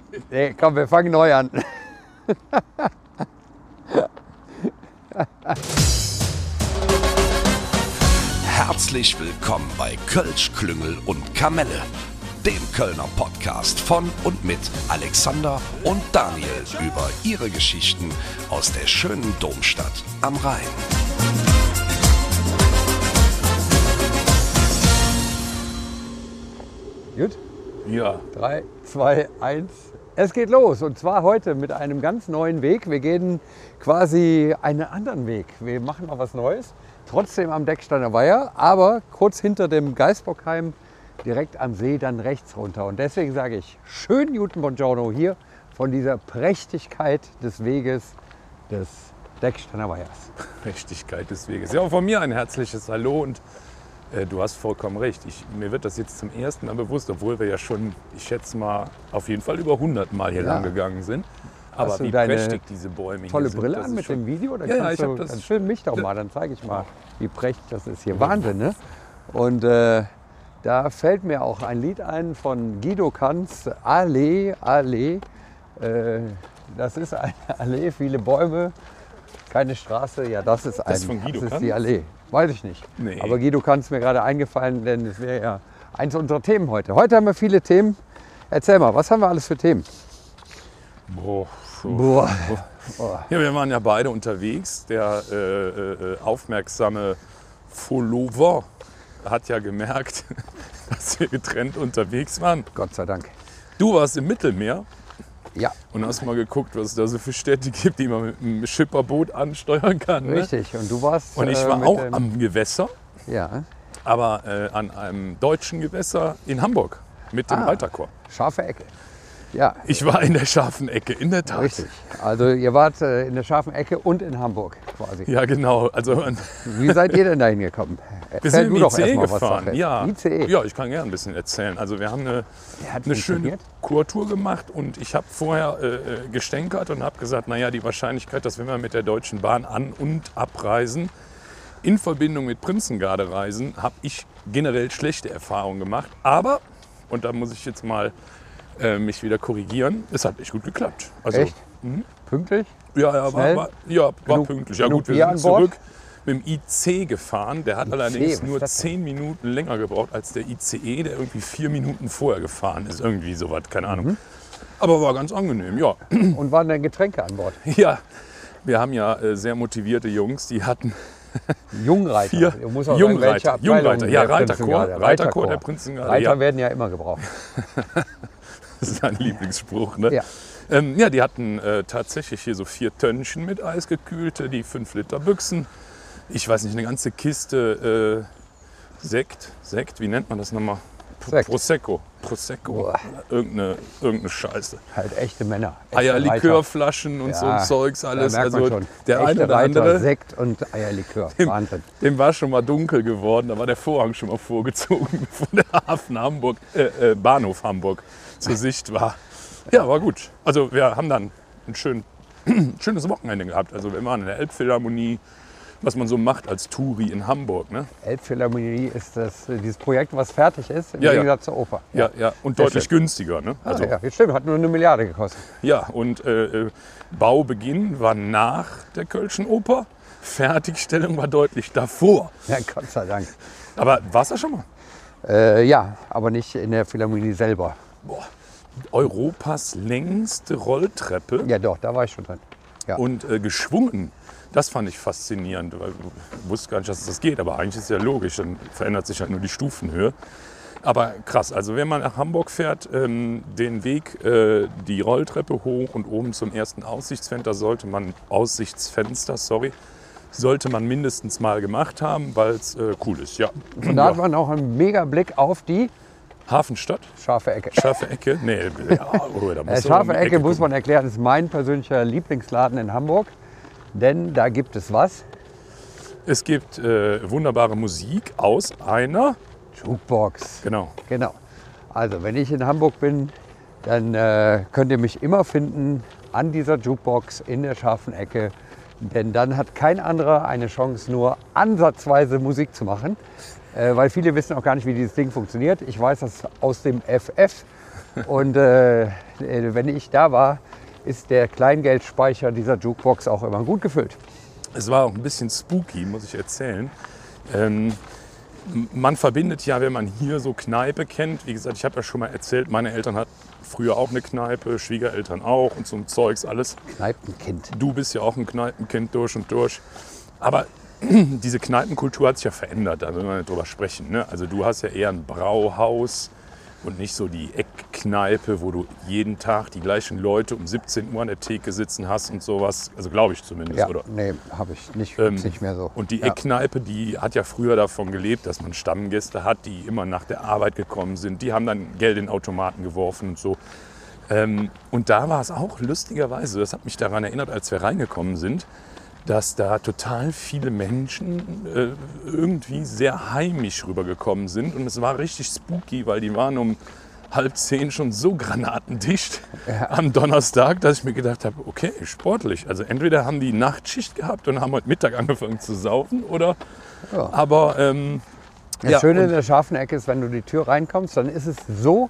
Nee, komm, wir fangen neu an. Herzlich willkommen bei Kölsch, Klüngel und Kamelle, dem Kölner Podcast von und mit Alexander und Daniel über ihre Geschichten aus der schönen Domstadt am Rhein. Gut? Ja. 3, 2, 1. Es geht los. Und zwar heute mit einem ganz neuen Weg. Wir gehen quasi einen anderen Weg. Wir machen mal was Neues. Trotzdem am Decksteiner Weiher, aber kurz hinter dem Geisbockheim, direkt am See, dann rechts runter. Und deswegen sage ich schönen guten Buongiorno hier von dieser Prächtigkeit des Weges des Decksteiner Weihers. Prächtigkeit des Weges. Ja, auch von mir ein herzliches Hallo und du hast vollkommen recht. Mir wird das jetzt zum ersten Mal bewusst, obwohl wir ja schon, ich schätze mal, auf jeden Fall über 100 Mal hier lang gegangen sind. Aber Hast du wie deine prächtig diese Bäume hier tolle sind. Brille das an ist mit schon- dem Video? Dann Ja, ich habe das. Dann film mich doch mal, dann zeige ich mal, wie prächtig das ist hier. Wahnsinn, ne? Und da fällt mir auch ein Lied ein von Guido Kanz, Allee, Allee. Das ist eine Allee, viele Bäume, keine Straße. Ja, das ist Das von Guido das ist Kanz? die Allee. Weiß ich nicht. Nee. Aber Guido Kanz ist mir gerade eingefallen, denn es wäre ja eins unserer Themen heute. Heute haben wir viele Themen. Erzähl mal, was haben wir alles für Themen? Boah. Boah. Ja, wir waren ja beide unterwegs. Der aufmerksame Follower hat ja gemerkt, dass wir getrennt unterwegs waren. Gott sei Dank. Du warst im Mittelmeer Ja, und hast mal geguckt, was es da so für Städte gibt, die man mit einem Schipperboot ansteuern kann. Ne? richtig. Und du warst. Und ich war mit auch dem- am Gewässer, Ja, aber an einem deutschen Gewässer in Hamburg mit dem Reiterchor. scharfe Ecke. Ja, Ich war in der scharfen Ecke, in der Tat. richtig. Also ihr wart in der scharfen Ecke und in Hamburg quasi. Ja, genau. Also Wie seid ihr denn da hingekommen? wir Erzähl sind du im doch ICE erstmal, was gefahren. Sache ist. Ja. ICE? Ja, ich kann gerne ein bisschen erzählen. Also wir haben eine Hat schöne funktioniert? Kurtour gemacht und ich habe vorher gestänkert und habe gesagt, naja, die Wahrscheinlichkeit, dass wenn wir mit der Deutschen Bahn an- und abreisen, in Verbindung mit Prinzengarde-Reisen, habe ich generell schlechte Erfahrungen gemacht. Aber, und da muss ich jetzt mal mich wieder korrigieren, es hat echt gut geklappt. Also, Echt? Pünktlich? Ja, Schnell? war Genug- pünktlich. Ja genug gut, wir Bier sind an Bord? zurück mit dem IC gefahren. Der hat IC, allerdings was nur ist das denn? 10 Minuten länger gebraucht als der ICE, der irgendwie 4 Minuten vorher gefahren ist. Irgendwie sowas, keine Ahnung. Mhm. Aber war ganz angenehm, ja. Und waren denn Getränke an Bord? Ja, wir haben ja sehr motivierte Jungs, die hatten Jungreiter. 4 Du musst auch sagen, welche Jungreiter. Abteilung Jungreiter, ja, der Reiterchor. Prinzengarde. Reiterchor der Prinzengarde, Reiter ja. werden ja immer gebraucht. Das ist ein Lieblingsspruch, ne? Ja. Ja, die hatten tatsächlich hier so 4 Tönnchen mit eisgekühlte, die 5 Liter Büchsen. Ich weiß nicht, eine ganze Kiste Sekt, wie nennt man das nochmal? Sekt. Prosecco. Boah. Irgendeine Scheiße. Halt echte Männer. Echte Eierlikörflaschen und so Ja, ein Zeugs alles. Da merkt man Also schon. der Echte eine oder Reiter, andere, Sekt und Eierlikör. Wahnsinn. dem war schon mal dunkel geworden, da war der Vorhang schon mal vorgezogen, bevor der Bahnhof Hamburg zur Sicht war. Ja, war gut. Also wir haben dann ein schönes Wochenende gehabt. Also wir waren in der Elbphilharmonie, was man so macht als Touri in Hamburg. Ne? Elbphilharmonie ist dieses Projekt, was fertig ist, im Ja, ja. Gegensatz zur Oper. Ja, ja. Und Sehr deutlich schön. günstiger. Ne? Also, Ja, stimmt, hat nur 1 Milliarde gekostet. ja, und Baubeginn war nach der Kölschen Oper. Fertigstellung war deutlich davor. Ja, Gott sei Dank. Aber warst du schon mal? Ja, aber nicht in der Philharmonie selber. Boah, Europas längste Rolltreppe Ja, doch, da war ich schon drin. Ja. und geschwungen. Das fand ich faszinierend, weil ich wusste gar nicht, dass das geht. Aber eigentlich ist es ja logisch, dann verändert sich halt nur die Stufenhöhe. Aber krass, also wenn man nach Hamburg fährt, den Weg, die Rolltreppe hoch und oben zum ersten Aussichtsfenster sollte man mindestens mal gemacht haben, weil es cool ist. Ja. Und da hat man auch einen mega Blick auf die Hafenstadt, scharfe Ecke. scharfe Ecke. Nee, ja, oh, da musst du Scharfe um die Ecke, muss gucken. man erklären, ist mein persönlicher Lieblingsladen in Hamburg. Denn da gibt es was? Es gibt wunderbare Musik aus einer, Jukebox. genau, Genau. Also, wenn ich in Hamburg bin, dann könnt ihr mich immer finden an dieser Jukebox in der scharfen Ecke. Denn dann hat kein anderer eine Chance, nur ansatzweise Musik zu machen. Weil viele wissen auch gar nicht, wie dieses Ding funktioniert. Ich weiß das aus dem FF. Und wenn ich da war, ist der Kleingeldspeicher dieser Jukebox auch immer gut gefüllt. Es war auch ein bisschen spooky, muss ich erzählen. Man verbindet ja, wenn man hier so Kneipe kennt, wie gesagt, ich habe ja schon mal erzählt, meine Eltern hatten früher auch eine Kneipe, Schwiegereltern auch und so ein Zeugs alles. Kneipenkind. Du bist ja auch ein Kneipenkind durch und durch. Aber diese Kneipenkultur hat sich ja verändert, da will man nicht drüber sprechen. Ne? Also du hast ja eher ein Brauhaus und nicht so die Eckkneipe, wo du jeden Tag die gleichen Leute um 17 Uhr an der Theke sitzen hast und sowas. Also glaube ich zumindest, Ja, oder? nee, habe ich nicht, nicht mehr so. Und die Ja. Eckkneipe, die hat ja früher davon gelebt, dass man Stammgäste hat, die immer nach der Arbeit gekommen sind. Die haben dann Geld in den Automaten geworfen und so. Und da war es auch lustigerweise, das hat mich daran erinnert, als wir reingekommen sind, dass da total viele Menschen irgendwie sehr heimisch rübergekommen sind. Und es war richtig spooky, weil die waren um 9:30 schon so granatendicht am Donnerstag, dass ich mir gedacht habe, okay, sportlich. Also entweder haben die Nachtschicht gehabt und haben heute Mittag angefangen zu saufen, oder Ja. aber Das Schöne in und- der scharfen Ecke ist, wenn du die Tür reinkommst, dann ist es so,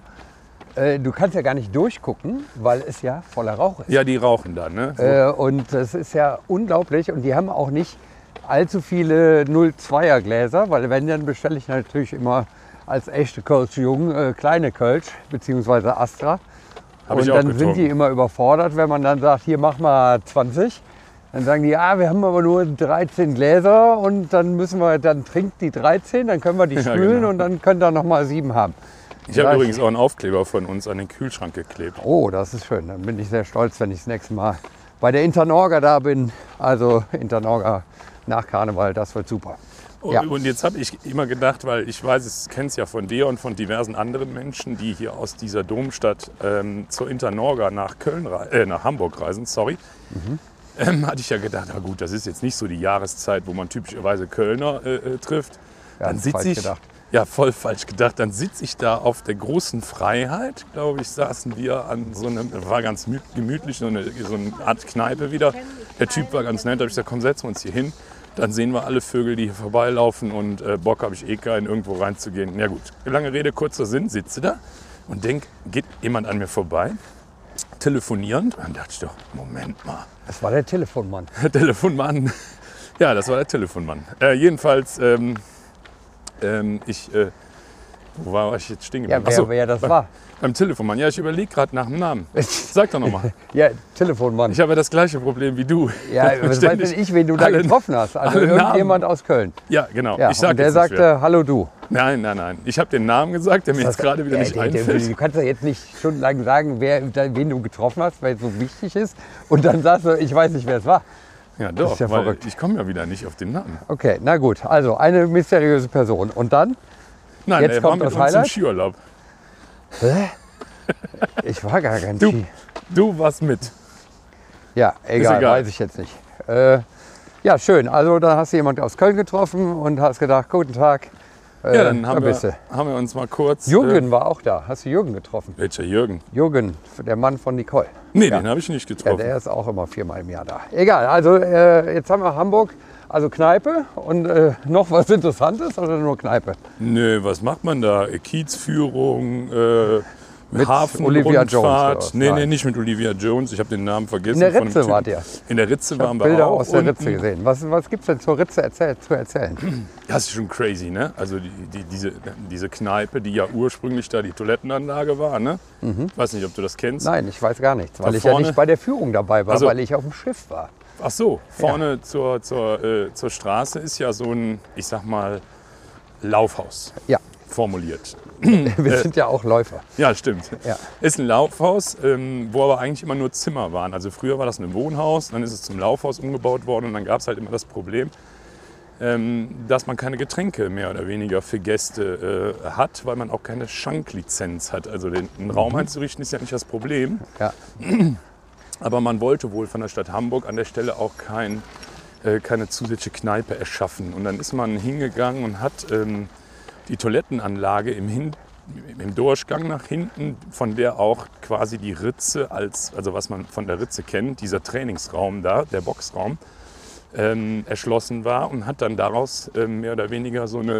du kannst ja gar nicht durchgucken, weil es ja voller Rauch ist. ja, die rauchen da, ne? Und das ist ja unglaublich. Und die haben auch nicht allzu viele 0,2er Gläser, weil wenn, dann bestelle ich natürlich immer als echte Kölsch-Jung kleine Kölsch, beziehungsweise Astra. Hab Und ich auch dann sind getrunken. die immer überfordert, wenn man dann sagt, hier mach mal 20. Dann sagen die, ja, wir haben aber nur 13 Gläser und dann trinkt die 13, dann können wir die Ja, spülen genau. und dann könnt ihr noch mal 7 haben. Ich habe Ja, übrigens auch einen Aufkleber von uns an den Kühlschrank geklebt. Oh, das ist schön. Dann bin ich sehr stolz, wenn ich das nächste Mal bei der Internorga da bin. Also Internorga nach Karneval, das wird super. Ja. Und jetzt habe ich immer gedacht, weil ich weiß, ich kenne es ja von dir und von diversen anderen Menschen, die hier aus dieser Domstadt zur Internorga nach nach Hamburg reisen, sorry. Hatte ich ja gedacht, na gut, das ist jetzt nicht so die Jahreszeit, wo man typischerweise Kölner trifft. Ja, Dann sitze falsch ich, gedacht. ja, voll falsch gedacht. Dann sitze ich da auf der großen Freiheit, glaube ich, saßen wir an so einem, war ganz gemütlich, so eine Art Kneipe wieder. Der Typ war ganz nett, da habe ich gesagt, komm, setzen wir uns hier hin. Dann sehen wir alle Vögel, die hier vorbeilaufen und Bock habe ich eh keinen, irgendwo reinzugehen. Ja gut, lange Rede, kurzer Sinn, sitze da und denke, geht jemand an mir vorbei, telefonierend. Und dann dachte ich doch, Moment mal, Das war der Telefonmann. der Telefonmann. Ja, das war der Telefonmann. Jedenfalls, wo war ich jetzt stehen geblieben? Ja, Ach so, wer das war. beim Telefonmann. Ja, ich überlege gerade nach dem Namen. Sag doch nochmal. Ja, Telefonmann. Ich habe ja das gleiche Problem wie du. Ja, was weiß Ständig denn ich, wen du da alle- getroffen hast? Also alle irgendjemand aus Köln. Ja, genau. Ja, ich sag und der jetzt nicht sagte, wer. hallo du. Nein. Ich habe den Namen gesagt, der mir jetzt gerade wieder nicht einfällt. Du kannst ja jetzt nicht stundenlang sagen, wen du getroffen hast, weil es so wichtig ist. Und dann sagst du, ich weiß nicht, wer es war. Ja, doch, ist ja weil verrückt. ich komme ja wieder nicht auf den Namen. Okay, na gut. Also eine mysteriöse Person. Und dann? Nein, Jetzt er war kommt mit das uns im Highlight? Skiurlaub. Ich war gar kein Du. Ski. Du warst mit. Ja, egal, egal. weiß ich jetzt nicht. Ja, schön. Also da hast du jemanden aus Köln getroffen und hast gedacht, guten Tag. Ja, dann haben bist wir uns mal kurz... Jürgen war auch da. Hast du Jürgen getroffen? welcher Jürgen? Jürgen, der Mann von Nicole. Nee, Ja. den habe ich nicht Ja, getroffen. der ist auch immer 4-mal im Jahr da. Egal, also jetzt haben wir Hamburg, also Kneipe und noch was Interessantes oder nur Kneipe? Nö, was macht man da? Kiezführung, Mit Hafenrundfahrt. Olivia Jones oder was? Nee, Nein. nicht mit Olivia Jones. Ich habe den Namen vergessen. In der von dem Ritze Typen. wart ihr. In der Ritze Ich habe waren wir Bilder auch. aus der unten. Ritze gesehen. Was gibt es denn zur Ritze zu erzählen? Das ist schon crazy, ne? Also diese Kneipe, die ja ursprünglich da die Toilettenanlage war, ne? Ich weiß nicht, ob du das kennst. Nein, ich weiß gar nichts, weil Da ich ja vorne- nicht bei der Führung dabei war, Also- weil ich auf dem Schiff war. Ach so, vorne zur Straße ist ja so ein, ich sag mal, Laufhaus Ja, formuliert. wir sind ja auch Läufer. Ja, stimmt. Ja. Ist ein Laufhaus, wo aber eigentlich immer nur Zimmer waren. Also früher war das ein Wohnhaus, dann ist es zum Laufhaus umgebaut worden und dann gab es halt immer das Problem, dass man keine Getränke mehr oder weniger für Gäste hat, weil man auch keine Schanklizenz hat. Also einen Raum einzurichten ist ja nicht das Problem. Ja. Aber man wollte wohl von der Stadt Hamburg an der Stelle auch keine zusätzliche Kneipe erschaffen. Und dann ist man hingegangen und hat die Toilettenanlage im Durchgang nach hinten, von der auch quasi die Ritze, also was man von der Ritze kennt, dieser Trainingsraum da, der Boxraum, erschlossen war und hat dann daraus mehr oder weniger so eine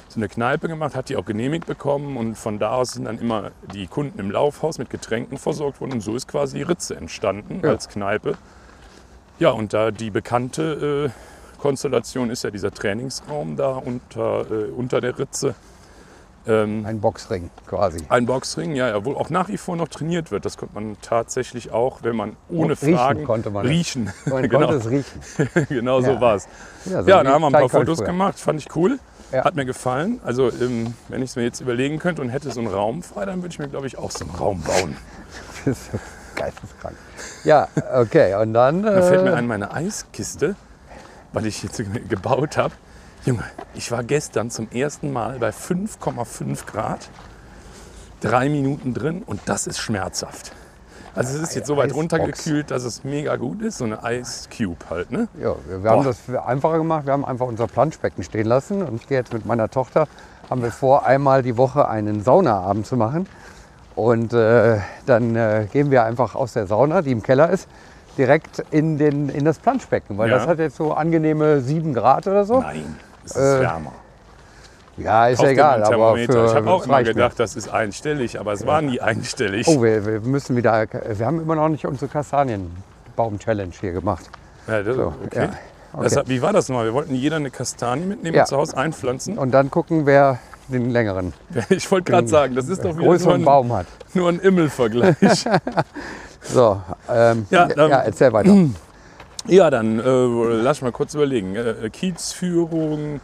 so eine Kneipe gemacht, hat die auch genehmigt bekommen und von da aus sind dann immer die Kunden im Laufhaus mit Getränken versorgt worden und so ist quasi die Ritze entstanden als Kneipe. Ja, und da die bekannte Konstellation ist ja dieser Trainingsraum da unter der Ritze. Ein Boxring quasi. Ein Boxring, ja, wo auch nach wie vor noch trainiert wird. Das konnte man tatsächlich auch, wenn man ohne riechen Fragen konnte man riechen. Man genau. konnte es riechen. Genau so war es. Ja, so Ja, wie da haben wir ein paar Kleinkohl Fotos früher. gemacht, fand ich cool. Ja. Hat mir gefallen. Also wenn ich es mir jetzt überlegen könnte und hätte so einen Raum frei, dann würde ich mir, glaube ich, auch so einen Raum bauen. Das ist so geisteskrank. Ja, okay. Und dann. Da fällt mir ein, meine Eiskiste, weil ich jetzt gebaut habe. Junge, ich war gestern zum ersten Mal bei 5,5 Grad, 3 Minuten drin und das ist schmerzhaft. Also es ist jetzt so weit Eisbox. runtergekühlt, dass es mega gut ist, so eine Ice Cube halt, ne? Ja, wir haben das einfacher gemacht. Wir haben einfach unser Planschbecken stehen lassen. Und ich gehe jetzt mit meiner Tochter, haben wir vor, einmal die Woche einen Saunaabend zu machen. Und dann gehen wir einfach aus der Sauna, die im Keller ist, direkt in das Planschbecken. Weil Ja. das hat jetzt so angenehme 7 Grad oder so. Nein, es ist wärmer. Ja, ist Kauf ja dir mal egal. einen Aber Thermometer. Ich habe auch das immer reicht mir. gedacht, das ist einstellig, aber es war nie einstellig. Oh, wir müssen wieder. Wir haben immer noch nicht unsere Kastanienbaum-Challenge hier gemacht. Ja, das, So, okay. ja, okay. Wie war das nochmal? Wir wollten jeder eine Kastanie mitnehmen Ja. und zu Hause einpflanzen. Und dann gucken, wer den längeren, Ich wollte gerade sagen, das ist doch wieder größeren Baum hat. nur ein Immelvergleich. So, Ja, dann- erzähl weiter. Ja, dann lass mal kurz überlegen. Kiezführung,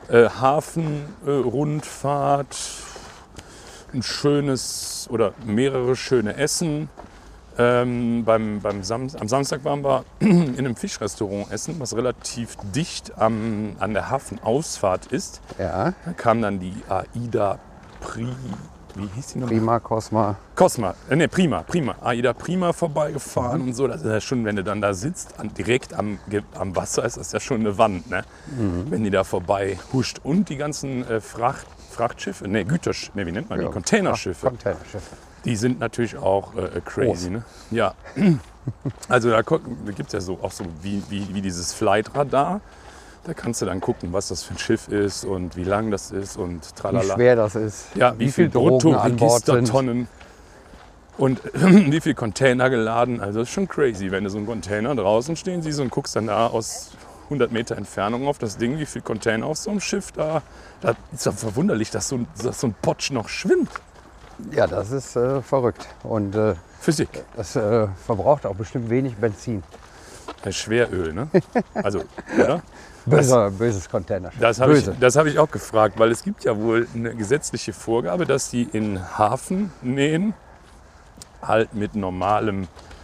Hafenrundfahrt, ein schönes oder mehrere schöne Essen. Am Samstag waren wir in einem Fischrestaurant essen, was relativ dicht an der Hafenausfahrt ist. Ja, Da kam dann die AIDA wie hieß die nochmal? prima, Cosma. Prima. AIDA Prima vorbeigefahren und so. Das ist ja schon, wenn du dann da sitzt, direkt am Wasser ist das ja schon eine Wand, ne? Wenn die da vorbei huscht. Und die ganzen Frachtschiffe, wie nennt man die? Ja. Containerschiffe. Containerschiffe. Die sind natürlich auch crazy, ne? Ja. Also da gibt es ja so auch so wie dieses Flightradar. Da kannst du dann gucken, was das für ein Schiff ist und wie lang das ist und Wie tralala. schwer das ist. Ja, wie viel Drogen an Bord sind. Bruttoregistertonnen und wie viel Container geladen. Also das ist schon crazy, wenn du so einen Container draußen stehen siehst und guckst dann da aus 100 Meter Entfernung auf das Ding, wie viel Container auf so einem Schiff da. Da ist doch verwunderlich, dass so ein Potsch noch schwimmt. Ja, das ist verrückt. Und Physik. das verbraucht auch bestimmt wenig Benzin. Schweröl, ne? Also, oder? Böses Containerschiff. Das habe ich auch gefragt, weil es gibt ja wohl eine gesetzliche Vorgabe, dass die in Hafennähen halt mit normalem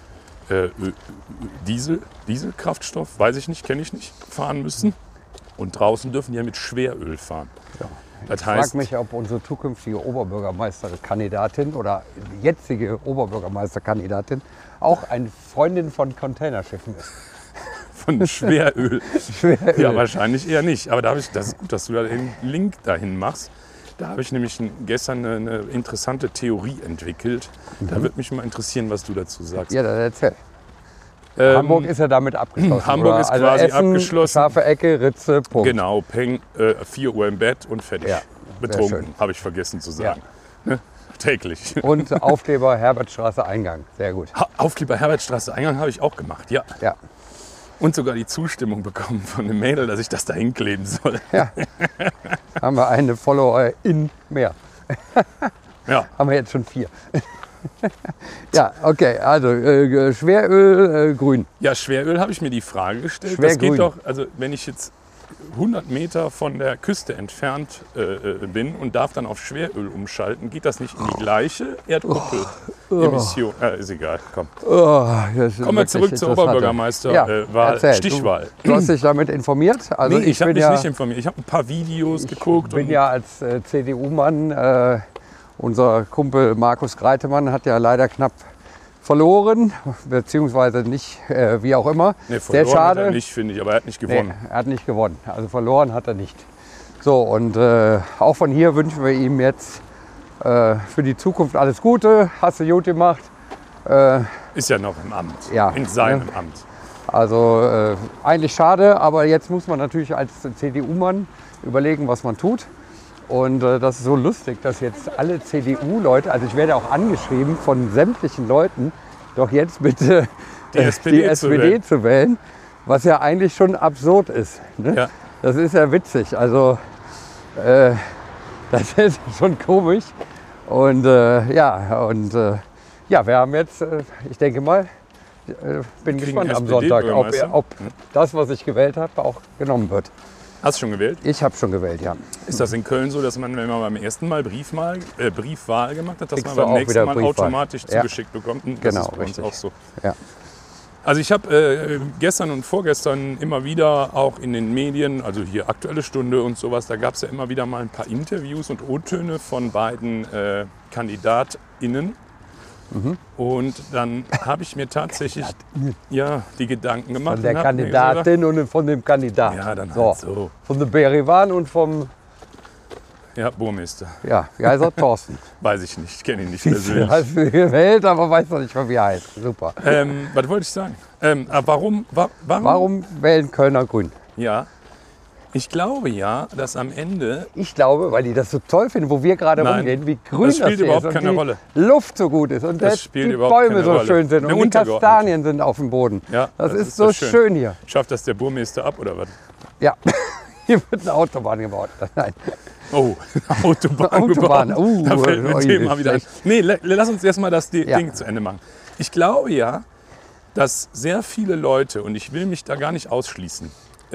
Dieselkraftstoff, weiß ich nicht, kenne ich nicht, fahren müssen. Und draußen dürfen die ja mit Schweröl fahren. Ja. Das Ich frage heißt, mich, ob unsere zukünftige Oberbürgermeisterkandidatin oder jetzige Oberbürgermeisterkandidatin auch eine Freundin von Containerschiffen ist. von Schweröl. Schweröl. Ja, wahrscheinlich eher nicht. Aber das ist gut, dass du da den Link dahin machst. Da habe ich nämlich gestern eine interessante Theorie entwickelt. Da würde mich mal interessieren, was du dazu sagst. Ja, dann erzähl. Hamburg ist ja damit abgeschlossen. Hamburg oder? ist Also quasi Essen, abgeschlossen. Scharfe Ecke, Ritze, Punkt. Genau, Peng, 4 Uhr im Bett und fertig. Ja, sehr Betrunken, schön. habe ich vergessen zu sagen. Ne? Täglich. Und Aufkleber Herbertstraße Eingang. Sehr gut. Aufkleber Herbertstraße Eingang habe ich auch gemacht, ja. Ja. Und sogar die Zustimmung bekommen von einem Mädel, dass ich das da hinkleben soll. Ja. Haben wir eine Follower in mehr. Ja, Haben wir jetzt schon 4. Ja, okay. Also Schweröl, grün. ja, Schweröl habe ich mir die Frage gestellt. Das Schwergrün. geht doch, also wenn ich jetzt 100 Meter von der Küste entfernt bin und darf dann auf Schweröl umschalten, geht das nicht in die gleiche Erdkuppel-Emission? Ist egal, komm. Oh, das ist Kommen wir zurück wirklich zur interessant. Oberbürgermeisterwahl, erzähl. Stichwahl. Du hast dich damit informiert? Also Nee, ich habe bin mich ja, nicht informiert. Ich habe ein paar Videos geguckt. Ich bin ja als CDU-Mann, unser Kumpel Markus Greitemann hat ja leider knapp verloren, beziehungsweise nicht, wie auch immer. Nee, Sehr verloren schade. hat er nicht, finde ich, aber er hat nicht gewonnen. Nee, er hat nicht gewonnen. Also verloren hat er nicht. So, und auch von hier wünschen wir ihm jetzt für die Zukunft alles Gute. Hast du gut gemacht. Ist ja noch im Amt, Ja, in seinem ne? Amt. Also eigentlich schade, aber jetzt muss man natürlich als CDU-Mann überlegen, was man tut. Und das ist so lustig, dass jetzt alle CDU-Leute, also ich werde auch angeschrieben von sämtlichen Leuten, doch jetzt bitte die SPD zu wählen, was ja eigentlich schon absurd ist. Ne? Ja. Das ist ja witzig, also das ist schon komisch. Und ja, wir haben jetzt, ich denke mal, bin gespannt am Sonntag, ob das, was ich gewählt habe, auch genommen wird. Hast du schon gewählt? Ich habe schon gewählt, ja. Ist das in Köln so, dass man, wenn man beim ersten Mal Briefwahl gemacht hat, dass Kriegst man du beim auch nächsten wieder Mal Briefwahl. automatisch Ja. zugeschickt bekommt? Das Genau, ist bei uns richtig. auch so. Ja. Also ich habe gestern und vorgestern immer wieder auch in den Medien, also hier Aktuelle Stunde und sowas, da gab es ja immer wieder mal ein paar Interviews und O-Töne von beiden KandidatInnen. Und dann habe ich mir tatsächlich die Gedanken gemacht. Von der und hab mir Kandidatin und von dem Kandidaten. Ja, dann so. halt so. Von der Berivan und vom, Ja, Burmeister. ja, wie heißt er? Thorsten. Weiß ich nicht, kenne ihn nicht Du persönlich. hast ihn gewählt, aber weiß noch nicht mal, wie er heißt. Super. Was wollte ich sagen? Warum? Warum wählen Kölner Grün? Ja, ich glaube ja, dass am Ende Ich glaube, weil die das so toll finden, wo wir gerade Nein, rumgehen, wie grün das spielt hier überhaupt ist und keine die Rolle. Luft so gut ist und Das dass spielt die überhaupt Bäume keine so Rolle. schön sind Eine und die untergeordnete. Kastanien sind auf dem Boden. Ja, das das ist ist so so schön. schön. hier. schafft das der Burmeister ab oder was? Ja, hier wird eine Autobahn gebaut. Nein. Oh, Autobahn Autobahn, gebaut. Da fällt mir ein Thema wieder ein. schlecht. Nee, lass uns erstmal das Ja. Ding zu Ende machen. Ich glaube ja, dass sehr viele Leute, und ich will mich da gar nicht ausschließen,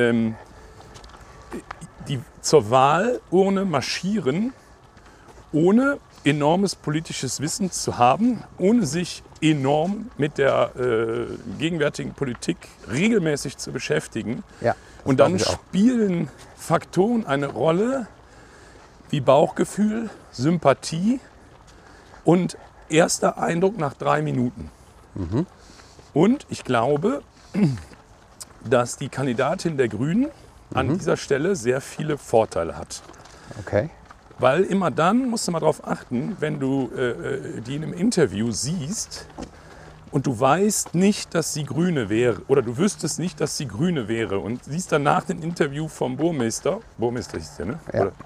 die zur Wahlurne marschieren, ohne enormes politisches Wissen zu haben, ohne sich enorm mit der gegenwärtigen Politik regelmäßig zu beschäftigen. Ja, Und dann glaub ich auch. spielen Faktoren eine Rolle wie Bauchgefühl, Sympathie und erster Eindruck nach 3 Minuten. Und ich glaube, dass die Kandidatin der Grünen an dieser Stelle sehr viele Vorteile hat. Okay. Weil immer dann musst du mal darauf achten, wenn du die in einem Interview siehst und du weißt nicht, dass sie Grüne wäre oder du wüsstest nicht, dass sie Grüne wäre und siehst dann nach dem Interview vom Burmeister hieß der, ne? Ja. Oder,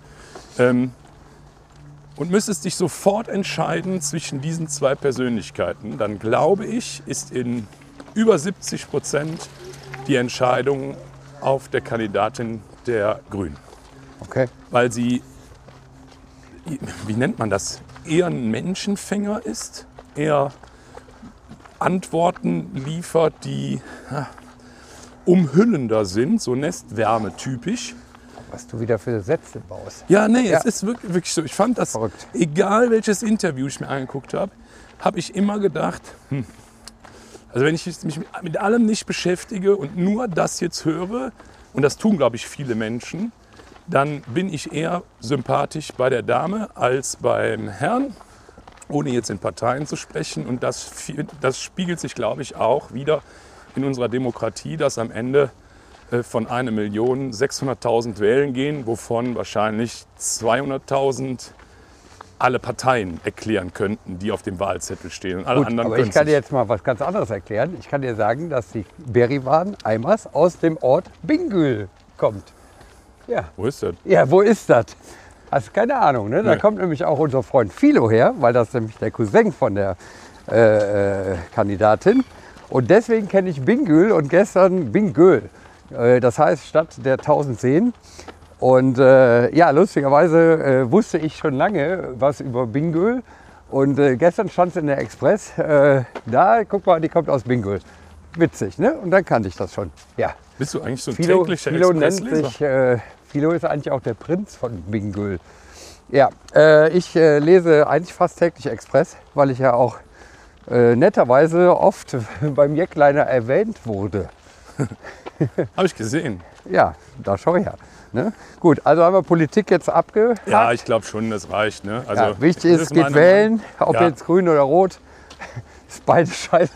und müsstest dich sofort entscheiden zwischen diesen 2 Persönlichkeiten, dann glaube ich, ist in über 70% die Entscheidung auf der Kandidatin der Grünen. Okay. Weil sie, wie nennt man das, eher ein Menschenfänger ist, eher Antworten liefert, die umhüllender sind, so Nestwärme-typisch. Was du wieder für Sätze baust. Ja, nee, Ja. es ist wirklich so. Ich fand das, Verrückt. egal welches Interview ich mir angeguckt habe, habe ich immer gedacht, also wenn ich mich mit allem nicht beschäftige und nur das jetzt höre, und das tun, glaube ich, viele Menschen, dann bin ich eher sympathisch bei der Dame als beim Herrn, ohne jetzt in Parteien zu sprechen. Und das spiegelt sich, glaube ich, auch wieder in unserer Demokratie, dass am Ende von 1.600.000 wählen gehen, wovon wahrscheinlich 200.000 alle Parteien erklären könnten, die auf dem Wahlzettel stehen. Und alle Gut, anderen aber können ich kann dir sich. jetzt mal was ganz anderes erklären. Ich kann dir sagen, dass die Berivan Eimers aus dem Ort Bingül kommt. Ja. Wo ist das? Ja, wo ist das? Hast keine Ahnung, ne? Da Nee. kommt nämlich auch unser Freund Philo her, weil das nämlich der Cousin von der Kandidatin. Und deswegen kenne ich Bingül und gestern Bingöl. Das heißt Stadt der 1000 Seen. Und ja, lustigerweise wusste ich schon lange was über Bingöl. Und gestern stand es in der Express, da, guck mal, die kommt aus Bingöl. Witzig, ne? Und dann kannte ich das schon. Ja. Bist du eigentlich so ein Philo, täglicher Philo nennt Expressleser? sich, Philo ist eigentlich auch der Prinz von Bingöl. Ja, ich lese eigentlich fast täglich Express, weil ich ja auch netterweise oft beim Jackliner erwähnt wurde. Habe ich gesehen. Ja, da schau her. Ne? Gut, also haben wir Politik jetzt abgehakt. Ja, ich glaube schon, das reicht. Ne? Also, Ja, wichtig das ist, geht meine wählen, ob Ja. jetzt grün oder rot. Ist beides scheiße.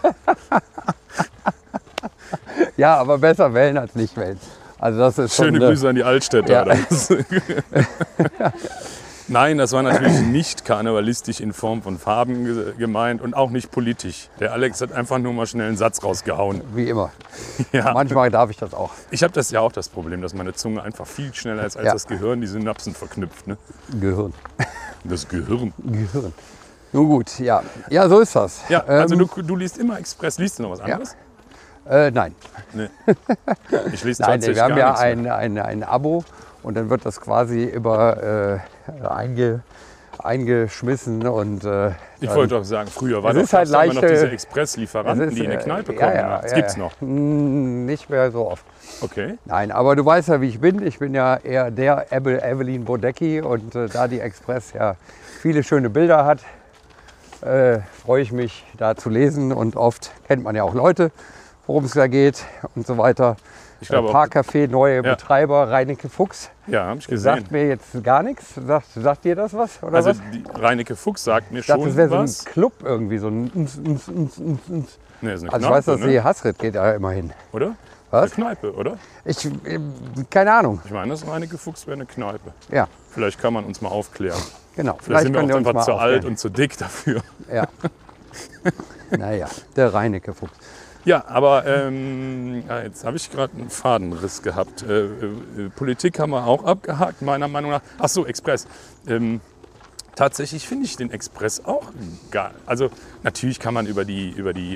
Ja, aber besser wählen als nicht wählen. Also das ist Schöne schon, Grüße an die Altstädter. Ja. Das- Nein, das war natürlich nicht karnevalistisch in Form von Farben gemeint und auch nicht politisch. Der Alex hat einfach nur mal schnell einen Satz rausgehauen. Wie immer. Ja. Manchmal darf ich das auch. Ich habe das ja auch das Problem, dass meine Zunge einfach viel schneller ist als Ja. das Gehirn, die Synapsen verknüpft. Ne? Gehirn. Das Gehirn. Gehirn. Nun gut, ja. Ja, so ist das. Ja, also du liest immer Express. Liest du noch was anderes? Nein. Nee. Ich lese Nein, tatsächlich wir haben gar ja nichts mehr. ein Abo und dann wird das quasi über eingeschmissen und Ich wollte doch sagen, früher war Es doch ist halt gab's immer noch leichte- diese Expresslieferanten, die in eine Kneipe kommen. Das gibt's noch. Nicht mehr so oft. Okay. Nein, aber du weißt ja, wie ich bin. Ich bin ja eher der Evelyn Bodecki und da die Express ja viele schöne Bilder hat, freue ich mich, da zu lesen. Und oft kennt man ja auch Leute, worum es da geht und so weiter. Ich glaube auch- Parkcafé, neue Betreiber, Reineke Fuchs. Ja, habe ich gesehen. Sagt mir jetzt gar nichts. Sagt dir das was? Oder Also was? die Reineke Fuchs sagt mir Ich dachte, schon das wäre so ein was. Club irgendwie. So ein Nee, ist eine also ich Kneipe, weiß, dass ne? die Hasrit geht da immer hin. Oder? Was? Eine Kneipe, oder? Keine Ahnung. Ich meine, das Reineke Fuchs wäre eine Kneipe. Ja, Vielleicht kann man uns mal aufklären. genau. Vielleicht sind wir könnt auch ihr uns einfach zu mal alt aufklären. und zu dick dafür. Ja. Naja, der Reineke Fuchs. Ja, aber jetzt habe ich gerade einen Fadenriss gehabt. Politik haben wir auch abgehakt, meiner Meinung nach. Ach so, Express. Tatsächlich finde ich den Express auch geil. Also natürlich kann man über die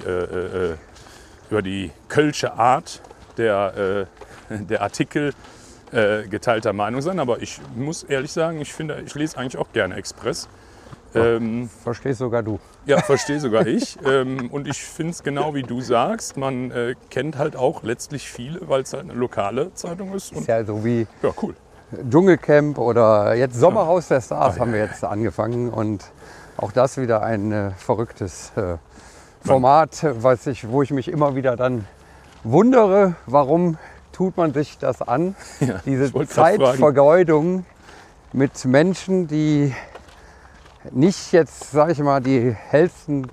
kölsche Art der Artikel geteilter Meinung sein, aber ich muss ehrlich sagen, ich lese eigentlich auch gerne Express. Verstehst sogar du. Ja, verstehe sogar ich. Und ich finde es genau wie du sagst, man kennt halt auch letztlich viele, weil es halt eine lokale Zeitung ist. Und, Ist ja so wie ja, cool. Dschungelcamp oder jetzt Sommerhaus der Stars haben wir jetzt angefangen. Und auch das wieder ein verrücktes Format, wo ich mich immer wieder dann wundere, warum tut man sich das an? Ja, Diese ich wollte grad fragen. Zeitvergeudung mit Menschen, die nicht jetzt, sage ich mal, die hellsten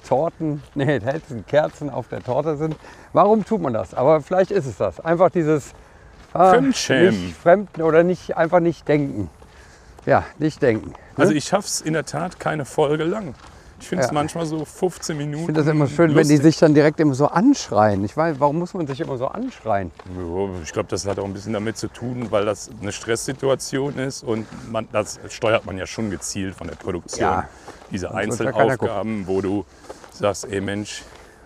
Kerzen auf der Torte sind. Warum tut man das? Aber vielleicht ist es das. Einfach dieses Fremdschämen. nicht fremden oder einfach nicht denken. Ja, nicht denken. Also ich schaffe es in der Tat keine Folge lang. Ich finde es Ja. manchmal so 15 Minuten. Ich finde das immer schön, wenn die lustig. sich dann direkt immer so anschreien. Ich weiß, warum muss man sich immer so anschreien? Ja, ich glaube, das hat auch ein bisschen damit zu tun, weil das eine Stresssituation ist und das steuert man ja schon gezielt von der Produktion. Ja. Diese Sonst wird ja keiner Einzelaufgaben, wo du sagst, ey Mensch,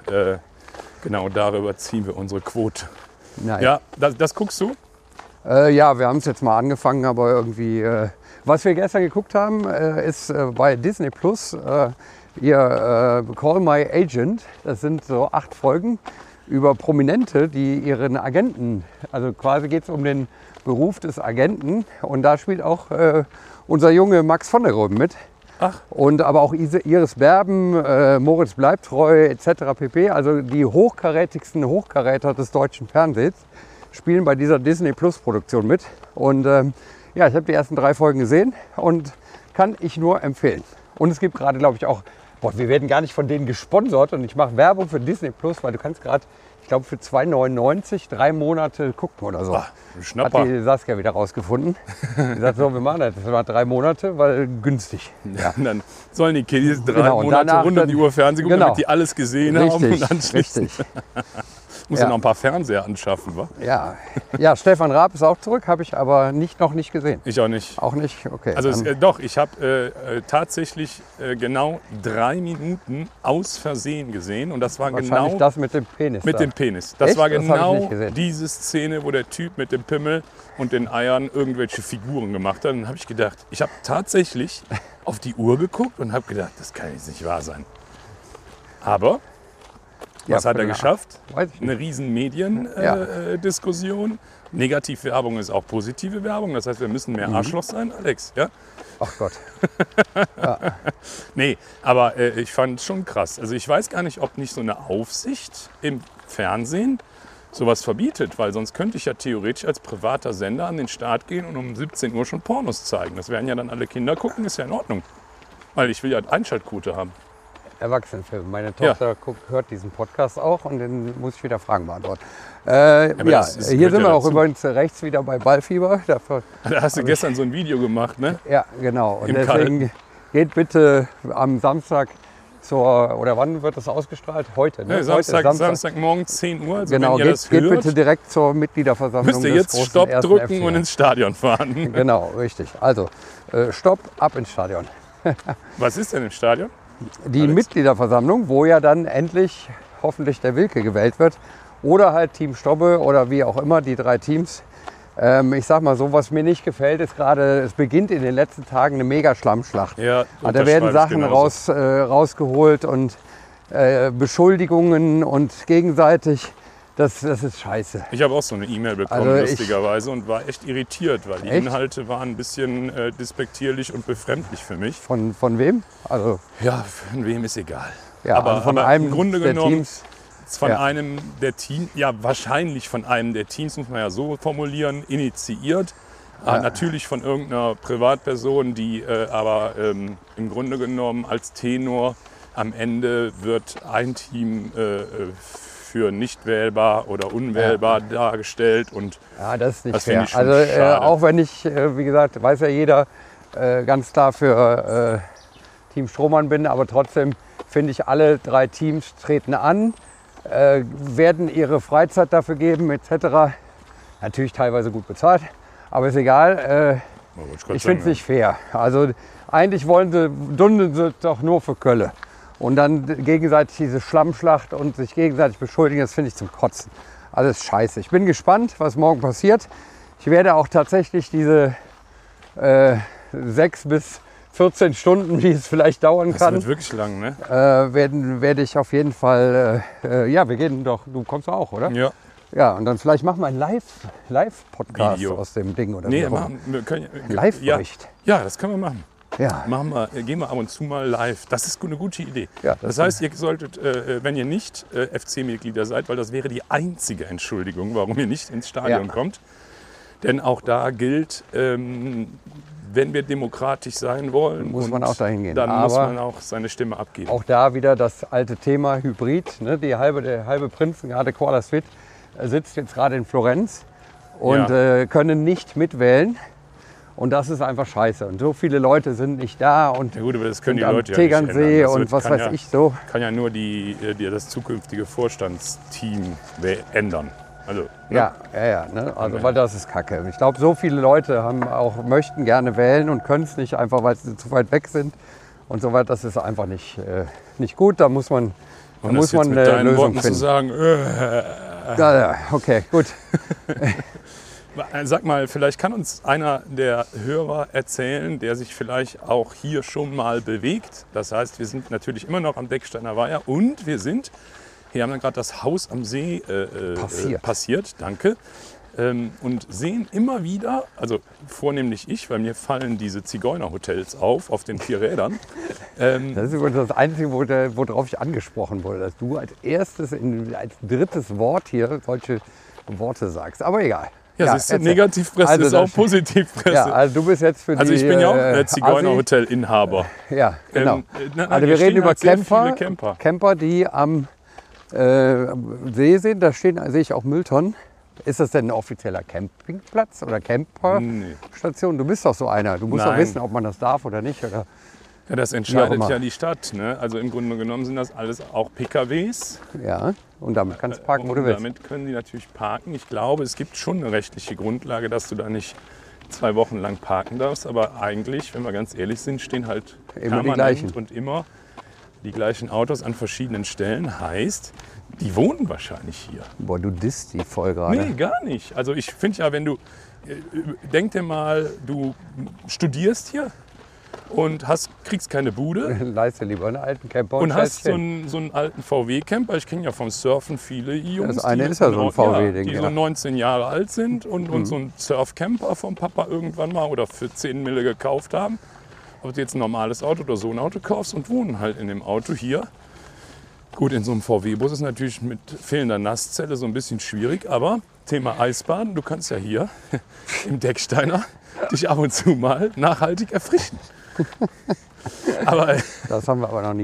genau darüber ziehen wir unsere Quote. Nein. Ja, das guckst du? Ja, wir haben es jetzt mal angefangen, aber irgendwie, was wir gestern geguckt haben, ist bei Disney Plus ihr Call My Agent. Das sind so 8 Folgen über Prominente, die ihren Agenten, also quasi geht es um den Beruf des Agenten und da spielt auch unser Junge Max von der Gröben mit. Ach. Und aber auch Iris Berben, Moritz Bleibtreu etc. pp. Also die hochkarätigsten Hochkaräter des deutschen Fernsehens spielen bei dieser Disney Plus Produktion mit. Und ja, ich habe die ersten 3 Folgen gesehen und kann ich nur empfehlen. Und es gibt gerade, glaube ich, auch, wir werden gar nicht von denen gesponsert und ich mache Werbung für Disney Plus, weil du kannst gerade, ich glaube, für 2,99 3 Monate gucken oder so. Ein Schnapper. Hat die Saskia wieder rausgefunden. Die sagt so, wir machen das mal 3 Monate, weil günstig. Ja. Dann sollen die Kiddies 3 Genau, und Monate danach rund um dann- die Uhr Fernsehen gucken, genau. damit die alles gesehen haben und Richtig, anschließend richtig. muss Ja. ja noch ein paar Fernseher anschaffen, wa? Ja. Ja, Stefan Raab ist auch zurück, habe ich aber noch nicht gesehen. Ich auch nicht. Auch nicht? Okay. Also dann- doch, ich habe tatsächlich genau 3 Minuten aus Versehen gesehen und das war wahrscheinlich genau das mit dem Penis. mit da. dem Penis. Das Echt? war Das hab ich genau nicht gesehen. diese Szene, wo der Typ mit dem Pimmel und den Eiern irgendwelche Figuren gemacht hat. Und dann habe ich gedacht, ich habe tatsächlich auf die Uhr geguckt und habe gedacht, das kann jetzt nicht wahr sein. Aber Ja, was hat er von der- geschafft? Weiß ich nicht. Eine riesen Medien-Diskussion. Negativwerbung ist auch positive Werbung. Das heißt, wir müssen Mhm. mehr Arschloch sein, Alex. Ja? Ach Gott. Nee, aber ich fand es schon krass. Also ich weiß gar nicht, ob nicht so eine Aufsicht im Fernsehen sowas verbietet, weil sonst könnte ich ja theoretisch als privater Sender an den Start gehen und um 17 Uhr schon Pornos zeigen. Das werden ja dann alle Kinder gucken, ist ja in Ordnung. Weil ich will ja Einschaltquote haben. Erwachsenenfilme. Meine Tochter hört diesen Podcast auch und dann muss ich wieder Fragen beantworten. hier sind wir auch übrigens rechts wieder bei Ballfieber. Da hast du gestern so ein Video gemacht, ne? Ja, genau. Und Im deswegen geht bitte am Samstag oder wann wird das ausgestrahlt? Heute, ne? Ja, Samstagmorgen 10 Uhr. Also genau, wenn ihr das geht hört, bitte direkt zur Mitgliederversammlung. müsst ihr jetzt Stopp drücken und ins Stadion fahren. Genau, richtig. Also, Stopp, ab ins Stadion. Was ist denn im Stadion? Die Alex? Mitgliederversammlung, wo ja dann endlich hoffentlich der Wilke gewählt wird. Oder halt Team Stobbe oder wie auch immer, die 3 Teams. Ich sag mal so, was mir nicht gefällt, ist gerade, es beginnt in den letzten Tagen eine Mega-Schlammschlacht. Ja, da werden Sachen rausgeholt und Beschuldigungen und gegenseitig. Das ist scheiße. Ich habe auch so eine E-Mail bekommen, lustigerweise, und war echt irritiert, weil die Inhalte waren ein bisschen despektierlich und befremdlich für mich. Von wem? Also, ja, von wem ist egal. Ja, aber von einem im Grunde der genommen Teams. von einem der Teams, ja wahrscheinlich von einem der Teams, muss man ja so formulieren, initiiert. Natürlich von irgendeiner Privatperson, die aber im Grunde genommen als Tenor am Ende wird ein Team für nicht wählbar oder unwählbar dargestellt. Und ja, das ist nicht das fair. ich schon schade. Auch wenn ich, wie gesagt, weiß ja jeder, ganz klar für Team Strohmann bin, aber trotzdem finde ich, alle 3 Teams treten an, werden ihre Freizeit dafür geben etc. Natürlich teilweise gut bezahlt, aber ist egal. Ich finde es nicht fair. Also eigentlich dunnen sie doch nur für Kölle. Und dann gegenseitig diese Schlammschlacht und sich gegenseitig beschuldigen, das finde ich zum Kotzen. Alles scheiße. Ich bin gespannt, was morgen passiert. Ich werde auch tatsächlich diese 6 bis 14 Stunden, wie es vielleicht dauern kann. Das wird wirklich lang, ne? Werde ich auf jeden Fall, wir gehen doch, du kommst auch, oder? Ja. Ja, und dann vielleicht machen wir einen Live-Podcast Video aus dem Ding oder Nee, so. wir können Live-Bericht. Ja, das können wir machen. Ja. Gehen wir ab und zu mal live. Das ist eine gute Idee. Ja, das heißt, ihr solltet, wenn ihr nicht FC-Mitglieder seid, weil das wäre die einzige Entschuldigung, warum ihr nicht ins Stadion kommt. Denn auch da gilt, wenn wir demokratisch sein wollen, muss man auch dahin gehen. Dann muss man auch seine Stimme abgeben. Auch da wieder das alte Thema Hybrid. Ne? Der halbe Prinzengarde Koala Sweet sitzt jetzt gerade in Florenz und können nicht mitwählen. Und das ist einfach scheiße. Und so viele Leute sind nicht da und ja gut, aber das können sind die Leute am Tegernsee ja nicht und was weiß ich so. Kann ja nur das zukünftige Vorstandsteam ändern. Also, ne? Ne? Also, weil das ist Kacke. Ich glaube, so viele Leute möchten gerne wählen und können es nicht, einfach weil sie zu weit weg sind und so weiter. Das ist einfach nicht gut. Da muss man eine Lösung Worten finden. Zu sagen, Ja, okay, gut. Sag mal, vielleicht kann uns einer der Hörer erzählen, der sich vielleicht auch hier schon mal bewegt. Das heißt, wir sind natürlich immer noch am Decksteiner Weiher und hier haben dann gerade das Haus am See passiert, danke. Und sehen immer wieder, also vornehmlich ich, weil mir fallen diese Zigeunerhotels auf den 4 Rädern. Das ist übrigens das Einzige, worauf ich angesprochen wurde, dass du als drittes Wort hier solche Worte sagst. Aber egal. Ja, siehst du, Negativpresse ist auch Positivpresse. Ja, also du bist jetzt für Also ich bin ja auch Zigeunerhotel-Inhaber. Ja, genau. Also wir reden über Camper. Camper, die am See sind. Da sehe ich auch Mülltonnen. Ist das denn ein offizieller Campingplatz oder Camperstation? Du bist doch so einer. Du musst doch wissen, ob man das darf oder nicht. Oder ja, das entscheidet ja die Stadt. Ne? Also im Grunde genommen sind das alles auch PKWs. Ja, und damit kannst du parken, wo du willst. Damit können die natürlich parken. Ich glaube, es gibt schon eine rechtliche Grundlage, dass du da nicht 2 Wochen lang parken darfst. Aber eigentlich, wenn wir ganz ehrlich sind, stehen halt immer die gleichen. Und immer die gleichen Autos an verschiedenen Stellen. Heißt, die wohnen wahrscheinlich hier. Boah, du disst die voll gerade. Nee, gar nicht. Also ich finde ja, wenn du, denk dir mal, du studierst hier und kriegst keine Bude. Leiste lieber einen alten Camper und hast so einen alten VW-Camper. Ich kenne ja vom Surfen viele Jungs. Das eine ist ja so ein VW-Ding. Die so 19 Jahre alt sind und so einen Surf-Camper vom Papa irgendwann mal oder für 10 Mille gekauft haben. Ob du jetzt ein normales Auto oder so ein Auto kaufst und wohnen halt in dem Auto hier. Gut, in so einem VW-Bus ist natürlich mit fehlender Nasszelle so ein bisschen schwierig, aber Thema Eisbahn, du kannst ja hier im Decksteiner dich ab und zu mal nachhaltig erfrischen. Das haben wir aber noch nie gesehen.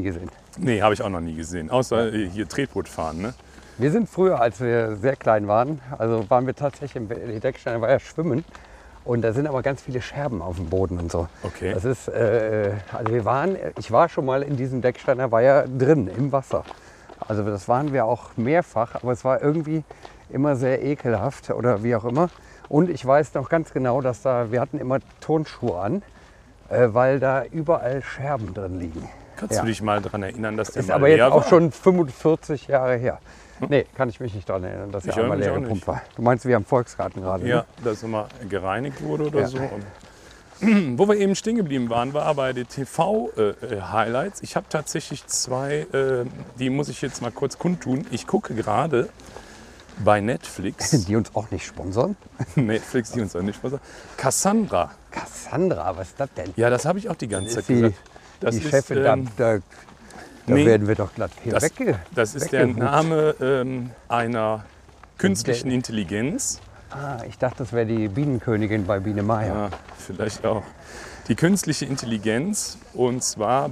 Nee, habe ich auch noch nie gesehen. Außer hier Tretboot fahren, ne? Wir sind früher, als wir sehr klein waren, also waren wir tatsächlich im Decksteiner Weiher schwimmen. Und da sind aber ganz viele Scherben auf dem Boden und so. Okay. Das ist, also ich war schon mal in diesem Decksteiner Weiher drin, im Wasser. Also das waren wir auch mehrfach, aber es war irgendwie immer sehr ekelhaft oder wie auch immer. Und ich weiß noch ganz genau, dass wir hatten immer Turnschuhe an, weil da überall Scherben drin liegen. Kannst du dich mal daran erinnern, dass der Ist mal aber jetzt leer auch war? schon 45 Jahre her. Nee, kann ich mich nicht daran erinnern, dass er einmal leer auch gepumpt nicht. war. Du meinst wie am Volksgarten gerade? Ja, Ne? dass immer gereinigt wurde oder Ja. so. Und wo wir eben stehen geblieben waren, war bei den TV-Highlights. Ich habe tatsächlich 2, die muss ich jetzt mal kurz kundtun. Ich gucke gerade bei Netflix, Die uns auch nicht sponsern. Netflix, die uns auch nicht sponsern, Cassandra. Cassandra, was ist das denn? Ja, das habe ich auch die ganze Zeit Die, gesagt. Das die ist, Chefin, da nee, werden wir doch glatt hier das, das ist der weggehupt. Name einer künstlichen Intelligenz. Ah, ich dachte, das wäre die Bienenkönigin bei Biene Meier. Ja, vielleicht auch. Die künstliche Intelligenz, und zwar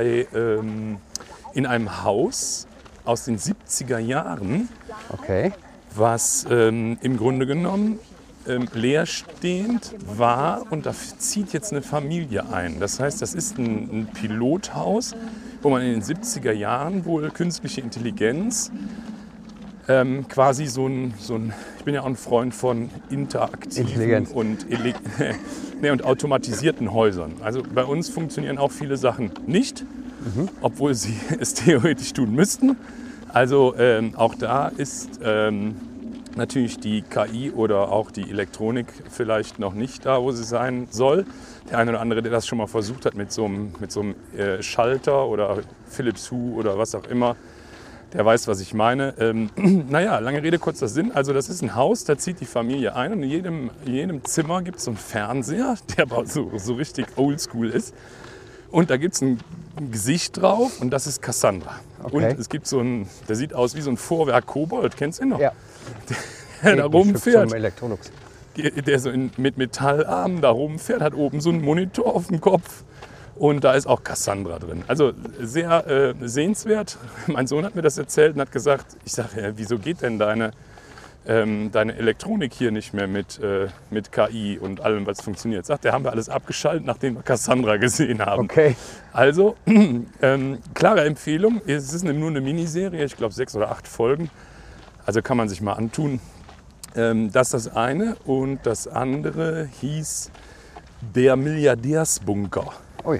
in einem Haus aus den 70er Jahren, Okay. was im Grunde genommen leerstehend war, und da zieht jetzt eine Familie ein. Das heißt, das ist ein Pilothaus, wo man in den 70er Jahren wohl künstliche Intelligenz quasi so ein, ich bin ja auch ein Freund von interaktiven Intelligenz. und, und automatisierten Häusern. Also bei uns funktionieren auch viele Sachen nicht, obwohl sie es theoretisch tun müssten. Also auch da ist natürlich die KI oder auch die Elektronik vielleicht noch nicht da, wo sie sein soll. Der eine oder andere, der das schon mal versucht hat mit so einem Schalter oder Philips Hue oder was auch immer, der weiß, was ich meine. Naja, lange Rede, kurzer Sinn. Also das ist ein Haus, da zieht die Familie ein, und in jedem Zimmer gibt es so einen Fernseher, der aber so richtig oldschool ist. Und da gibt es ein Gesicht drauf, und das ist Cassandra. Okay. Und es gibt der sieht aus wie so ein Vorwerk Kobold, kennst du ihn noch? Ja. Der da rumfährt, Zum Elektronix. der so mit Metallarmen da rumfährt, hat oben so einen Monitor auf dem Kopf. Und da ist auch Cassandra drin. Also sehr sehenswert. Mein Sohn hat mir das erzählt und hat gesagt, ich sage, wieso geht denn deine Elektronik hier nicht mehr mit KI und allem, was funktioniert? Sagt, haben wir alles abgeschaltet, nachdem wir Cassandra gesehen haben. Okay. Also, klare Empfehlung. Es ist nur eine Miniserie, ich glaube 6 oder 8 Folgen. Also kann man sich mal antun. Das ist das eine. Und das andere hieß Der Milliardärsbunker. Ui.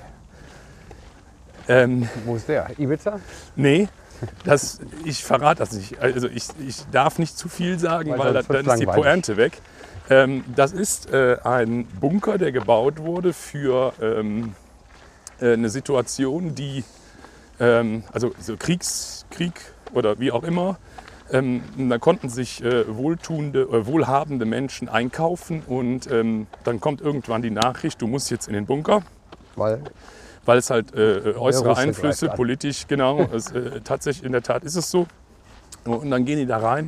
Wo ist der? Ibiza? Nee, ich verrate das nicht. Also ich darf nicht zu viel sagen, weil sonst dann wird's ist die langweilig. Pointe weg. Das ist ein Bunker, der gebaut wurde für eine Situation, die, also so Krieg oder wie auch immer, da konnten sich wohlhabende Menschen einkaufen, und dann kommt irgendwann die Nachricht, du musst jetzt in den Bunker. Weil es halt äußere Russe Einflüsse, greift an. politisch, genau, tatsächlich, in der Tat ist es so. Und dann gehen die da rein.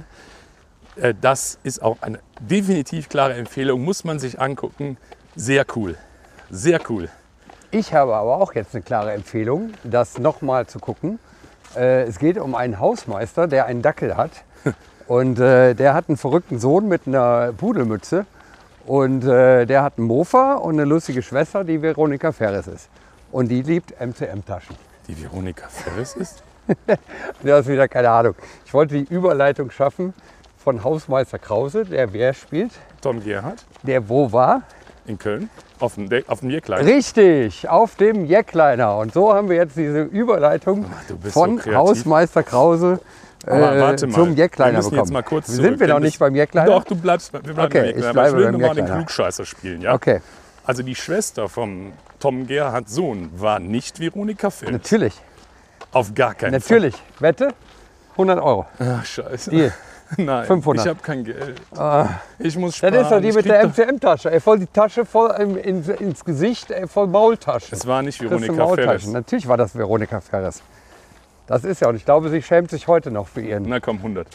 Das ist auch eine definitiv klare Empfehlung, muss man sich angucken. Sehr cool, sehr cool. Ich habe aber auch jetzt eine klare Empfehlung, das nochmal zu gucken. Es geht um einen Hausmeister, der einen Dackel hat. Und der hat einen verrückten Sohn mit einer Pudelmütze. Und der hat einen Mofa und eine lustige Schwester, die Veronika Ferres ist. Und die liebt MCM-Taschen. Die Veronika Ferres ist? Ja, ist wieder keine Ahnung. Ich wollte die Überleitung schaffen von Hausmeister Krause, der wer spielt, Tom Gerhardt der wo war. in Köln, auf dem Jeklein. Richtig, auf dem Jackliner. Und so haben wir jetzt diese Überleitung du bist von so kreativ. Hausmeister Krause Aber warte mal, zum Jackliner wir müssen bekommen. jetzt mal kurz Sind zurück, wir noch denn nicht das- beim Jackliner? Doch, wir bleiben Okay, beim Jackliner. ich Aber bleibe ich will beim nochmal den Jackliner. Klugscheißer spielen. Ja? Okay, Also die Schwester vom Tom Gerhardts Sohn war nicht Veronika Ferres. natürlich, Auf gar keinen natürlich. Wette, 100 Euro. Fall. Ach, scheiße. Deal. Nein, 500. ich habe kein Geld. Ich muss Das sparen. ist doch die Ich mit krieg der doch- MCM-Tasche. Voll die Tasche voll ins Gesicht, voll Maultaschen. Es war nicht Kriegst du Veronika Maultaschen. Ferres. Natürlich war das Veronika Ferres. Das ist ja, und ich glaube, sie schämt sich heute noch für ihren. Na komm, 100.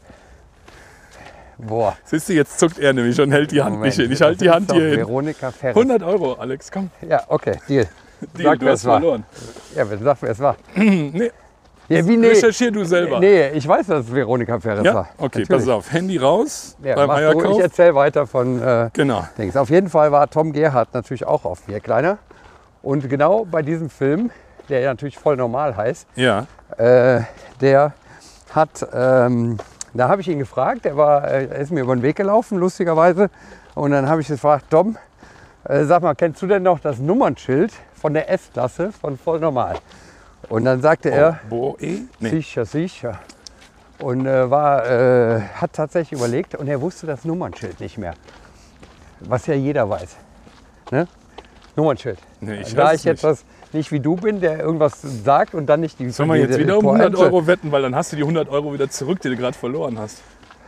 Boah. Siehst du, jetzt zuckt er nämlich und hält die Hand Moment, nicht hin. Ich halte die das Hand ist doch hier hin. Veronika Ferres. 100 Euro, Alex, komm. Ja, okay, Deal. Deal, Sag, du wer hast es war. verloren. Ja, sag, wer es war. Nee, Ja, wie nee? Recherchier du selber. Nee, ich weiß, dass es Veronika Ferres Ja? war. Okay, Natürlich. pass auf. Handy raus Ja, beim mach du, Eierkauf. ich erzähle weiter von Genau. Dings. Auf jeden Fall war Tom Gerhardt natürlich auch auf Mir Kleiner. Und genau bei diesem Film, der ja natürlich voll normal heißt, Ja. der hat, da habe ich ihn gefragt, er ist mir über den Weg gelaufen, lustigerweise. Und dann habe ich gefragt, Tom, sag mal, kennst du denn noch das Nummernschild von der S-Klasse von voll normal? Und dann sagte er, Nee. sicher, sicher. Und hat tatsächlich überlegt und er wusste das Nummernschild nicht mehr. Was ja jeder weiß. Ne? Nummernschild. Nee, ich da weiß ich jetzt was nicht wie du bin, der irgendwas sagt und dann nicht die Sollen wir jetzt wieder um 100 Euro wetten, weil dann hast du die 100 Euro wieder zurück, die du gerade verloren hast.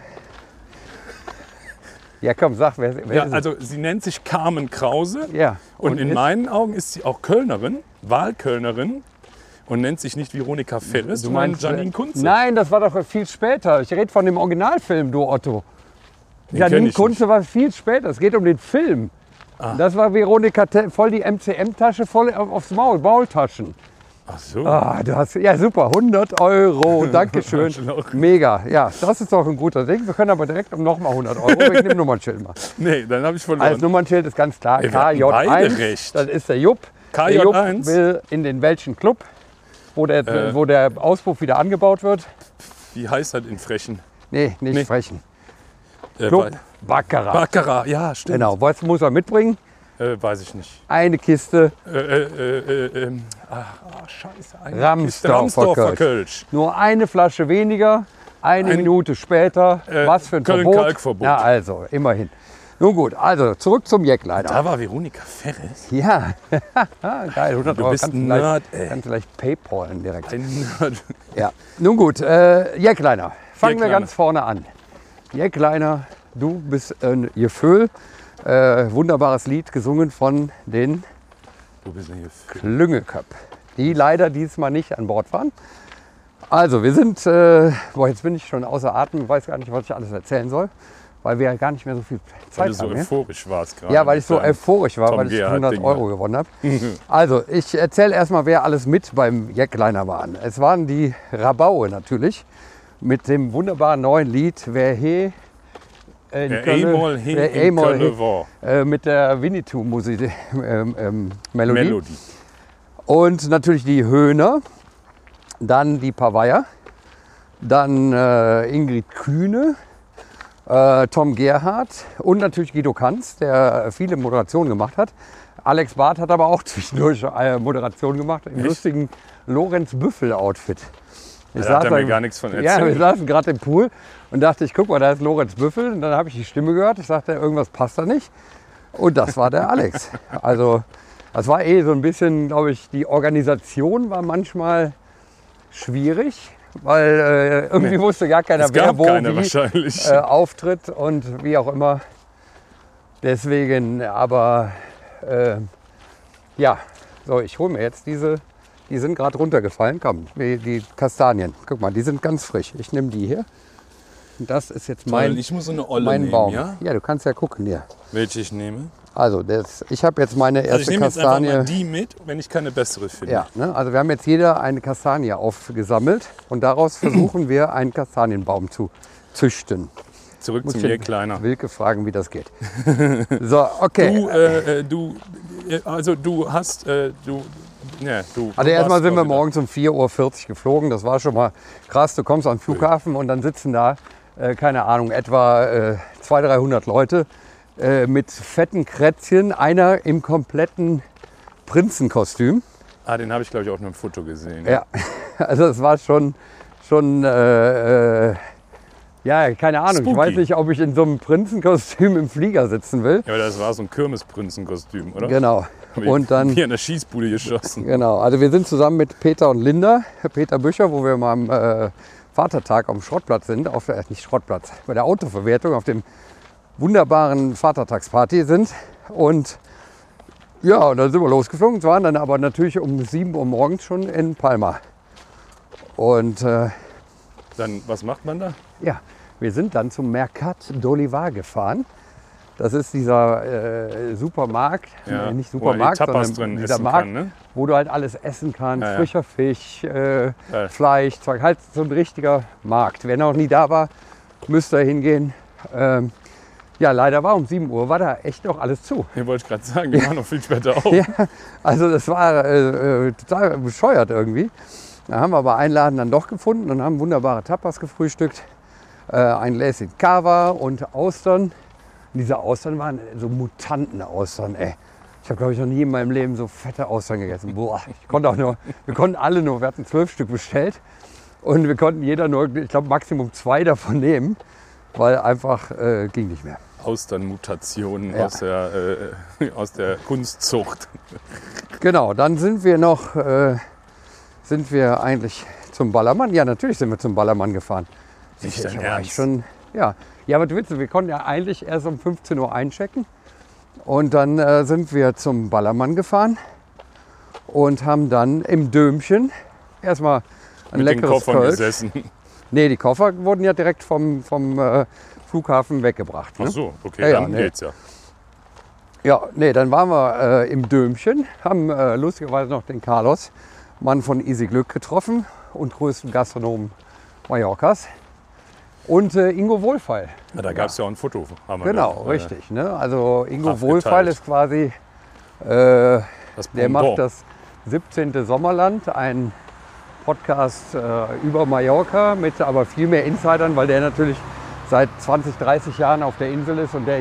Ja, komm, sag, wer Ja, ist es? also sie nennt sich Carmen Krause. Ja. Und in ist- meinen Augen ist sie auch Kölnerin, Wahlkölnerin und nennt sich nicht Veronika Ferres, sondern Janine Kunze. Nein, das war doch viel später. Ich rede von dem Originalfilm, du Otto. Den kenn Janine ich Kunze war viel später. Es geht um den Film. Das war Veronika, voll die MCM-Tasche, voll aufs Maul, Maultaschen. Ach so. Ah, du hast, ja super, 100 Euro, Dankeschön. Arschloch. Mega, ja, das ist doch ein guter Ding. Wir können aber direkt um nochmal 100 Euro wegen dem Nummernschild machen. Nee, dann habe ich verloren. Als Nummernschild ist ganz klar, Ey, wir hatten beide KJ1, recht. das ist der Jupp. Der KJ1? Jupp will in den welchen Club, wo der Auspuff wieder angebaut wird. Wie heißt das in Frechen? Nee, nicht Nee. Frechen. Club Baccarat. Baccarat, ja, stimmt. Genau, was muss er mitbringen? Weiß ich nicht. Eine Kiste Scheiße. eine Ramsdorfer Kiste Ramsdorfer Kölsch. Kölsch. Nur eine Flasche weniger, eine Minute später. Was für ein Köln-Kalk-Verbot. Ja, also, immerhin. Nun gut, also zurück zum Jackleiner. Da war Veronika Ferres. Ja, geil, 100 Du Euro. bist Kannst ein gleich- Nerd, ey. Kannst gleich Paypalen direkt. Ein Nerd. Ja, nun gut, Jackleiner. Fangen wir Jackleiner. ganz vorne an. Jackleiner, du bist ein Gefühl. Wunderbares Lied, gesungen von den Wo bist du denn hier? Klüngelköpp, die leider diesmal nicht an Bord waren. Also, wir sind, jetzt bin ich schon außer Atem, weiß gar nicht, was ich alles erzählen soll, weil wir ja gar nicht mehr so viel Zeit Weil du so haben. Ja? euphorisch warst gerade. Ja, weil ich so mit deinem euphorisch war, Tom weil ich Gerhardt 100 Ding, Euro ne? gewonnen habe. Also, ich erzähle erstmal, wer alles mit beim Jackliner waren. Es waren die Rabaue natürlich mit dem wunderbaren neuen Lied Wer he in Der Köln- Emol he Wer in Emol he, Köln war. mit der Winnetou-Musik, Melodie. Melodie. Und natürlich die Höhner, dann die Paveier, dann Ingrid Kühne, Tom Gerhardt und natürlich Guido Kanz, der viele Moderationen gemacht hat. Alex Barth hat aber auch zwischendurch Moderation gemacht im lustigen Lorenz-Büffel-Outfit. Da hat er mir gar nichts von Ja, erzählt. wir saßen gerade im Pool und dachte ich, guck mal, da ist Lorenz Büffel. Und dann habe ich die Stimme gehört. Ich sagte, irgendwas passt da nicht. Und das war der Alex. Also das war so ein bisschen, glaube ich, die Organisation war manchmal schwierig, weil irgendwie wusste gar keiner, Es wer gab wo keine wie wahrscheinlich. auftritt und wie auch immer. Deswegen, aber ja, so, ich hole mir jetzt diese. Die sind gerade runtergefallen. Komm, die Kastanien. Guck mal, die sind ganz frisch. Ich nehme die hier. Und das ist jetzt Ich muss so eine Olle mein nehmen, Baum. ja? Ja, du kannst ja gucken hier. Welche ich nehme? Also, ich habe jetzt meine Also ich erste nehme jetzt einfach mal Kastanie. die mit, wenn ich keine bessere finde. Ja, ne? Also wir haben jetzt jeder eine Kastanie aufgesammelt und daraus versuchen wir einen Kastanienbaum zu züchten. Zurück Muss zum ich den Jäckleiner. Wilke fragen, wie das geht. So, okay. Du hast, du Also erstmal warst sind wir wieder. morgens um 4:40 Uhr geflogen. Das war schon mal krass. Du kommst an den Flughafen und dann sitzen da, keine Ahnung, etwa 200, 300 Leute mit fetten Krätzchen. Einer im kompletten Prinzenkostüm. Den habe ich, glaube ich, auch nur im Foto gesehen. Ja, also es war schon ja, keine Ahnung. Spooky. Ich weiß nicht, ob ich in so einem Prinzenkostüm im Flieger sitzen will. Ja, aber das war so ein Kirmesprinzenkostüm, oder? Genau. Und dann Wie an der Schießbude geschossen. Genau, also wir sind zusammen mit Peter und Linda, Peter Bücher, wo wir mal am Vatertag am Schrottplatz sind, nicht Schrottplatz, bei der Autoverwertung auf dem wunderbaren Vatertagsparty sind. Und ja, und dann sind wir losgeflogen, es waren dann aber natürlich um 7 Uhr morgens schon in Palma. Und Dann, was macht man da? ja, wir sind dann zum Mercat d'Olivar gefahren. Das ist dieser Supermarkt, nicht Supermarkt, wo man die Tapas sondern drin dieser essen Markt, kann, ne? wo du halt alles essen kannst. Ja, ja. Frischer Fisch, Fleisch, Zeug. Halt so ein richtiger Markt. Wer noch nie da war, müsste da hingehen. Ja, leider war um 7 Uhr war da echt noch alles zu. Ich wollte gerade sagen, die waren noch viel später auf. Ja, also das war total bescheuert irgendwie. Da haben wir aber einen Laden dann doch gefunden und haben wunderbare Tapas gefrühstückt. Ein Gläschen Cava und Austern. Und diese Austern waren so Mutanten-Austern, ey. Ich habe, glaube ich, noch nie in meinem Leben so fette Austern gegessen. Boah, wir konnten alle nur, wir hatten 12 Stück bestellt. Und wir konnten jeder nur, ich glaube, Maximum 2 davon nehmen, weil einfach ging nicht mehr. Austernmutationen Ja. aus der Kunstzucht. Genau, dann sind wir eigentlich zum Ballermann. Ja, natürlich sind wir zum Ballermann gefahren. Nicht dein war Ernst? ich schon, ja, aber du willst, wir konnten ja eigentlich erst um 15 Uhr einchecken. Und dann sind wir zum Ballermann gefahren und haben dann im Dömchen erstmal ein Mit den leckeres Koffern Kölsch. gesessen. Nee, die Koffer wurden ja direkt vom Flughafen weggebracht. Ne? Ach so, okay, Ja, dann nee. geht's ja. Ja, nee, dann waren wir im Dömchen, haben lustigerweise noch den Carlos, Mann von Easy Glück, getroffen und größten Gastronomen Mallorcas. Und Ingo Wohlfeil. Ja, da gab es ja auch ein Foto. Haben wir Genau, da, richtig. Ne? Also Ingo Aufgeteilt. Wohlfeil ist quasi, Das der Pendant. macht das 17. Sommerland, ein Podcast über Mallorca mit aber viel mehr Insidern, weil der natürlich seit 20, 30 Jahren auf der Insel ist und der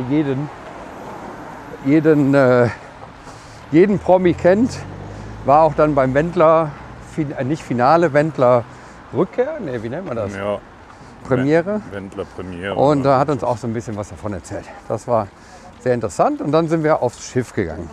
jeden Promi kennt. War auch dann beim Wendler, nicht Finale, Wendler Rückkehr, nee, wie nennt man das? Ja, Premiere. Wendler Premiere. Und da hat uns auch so ein bisschen was davon erzählt. Das war sehr interessant und dann sind wir aufs Schiff gegangen.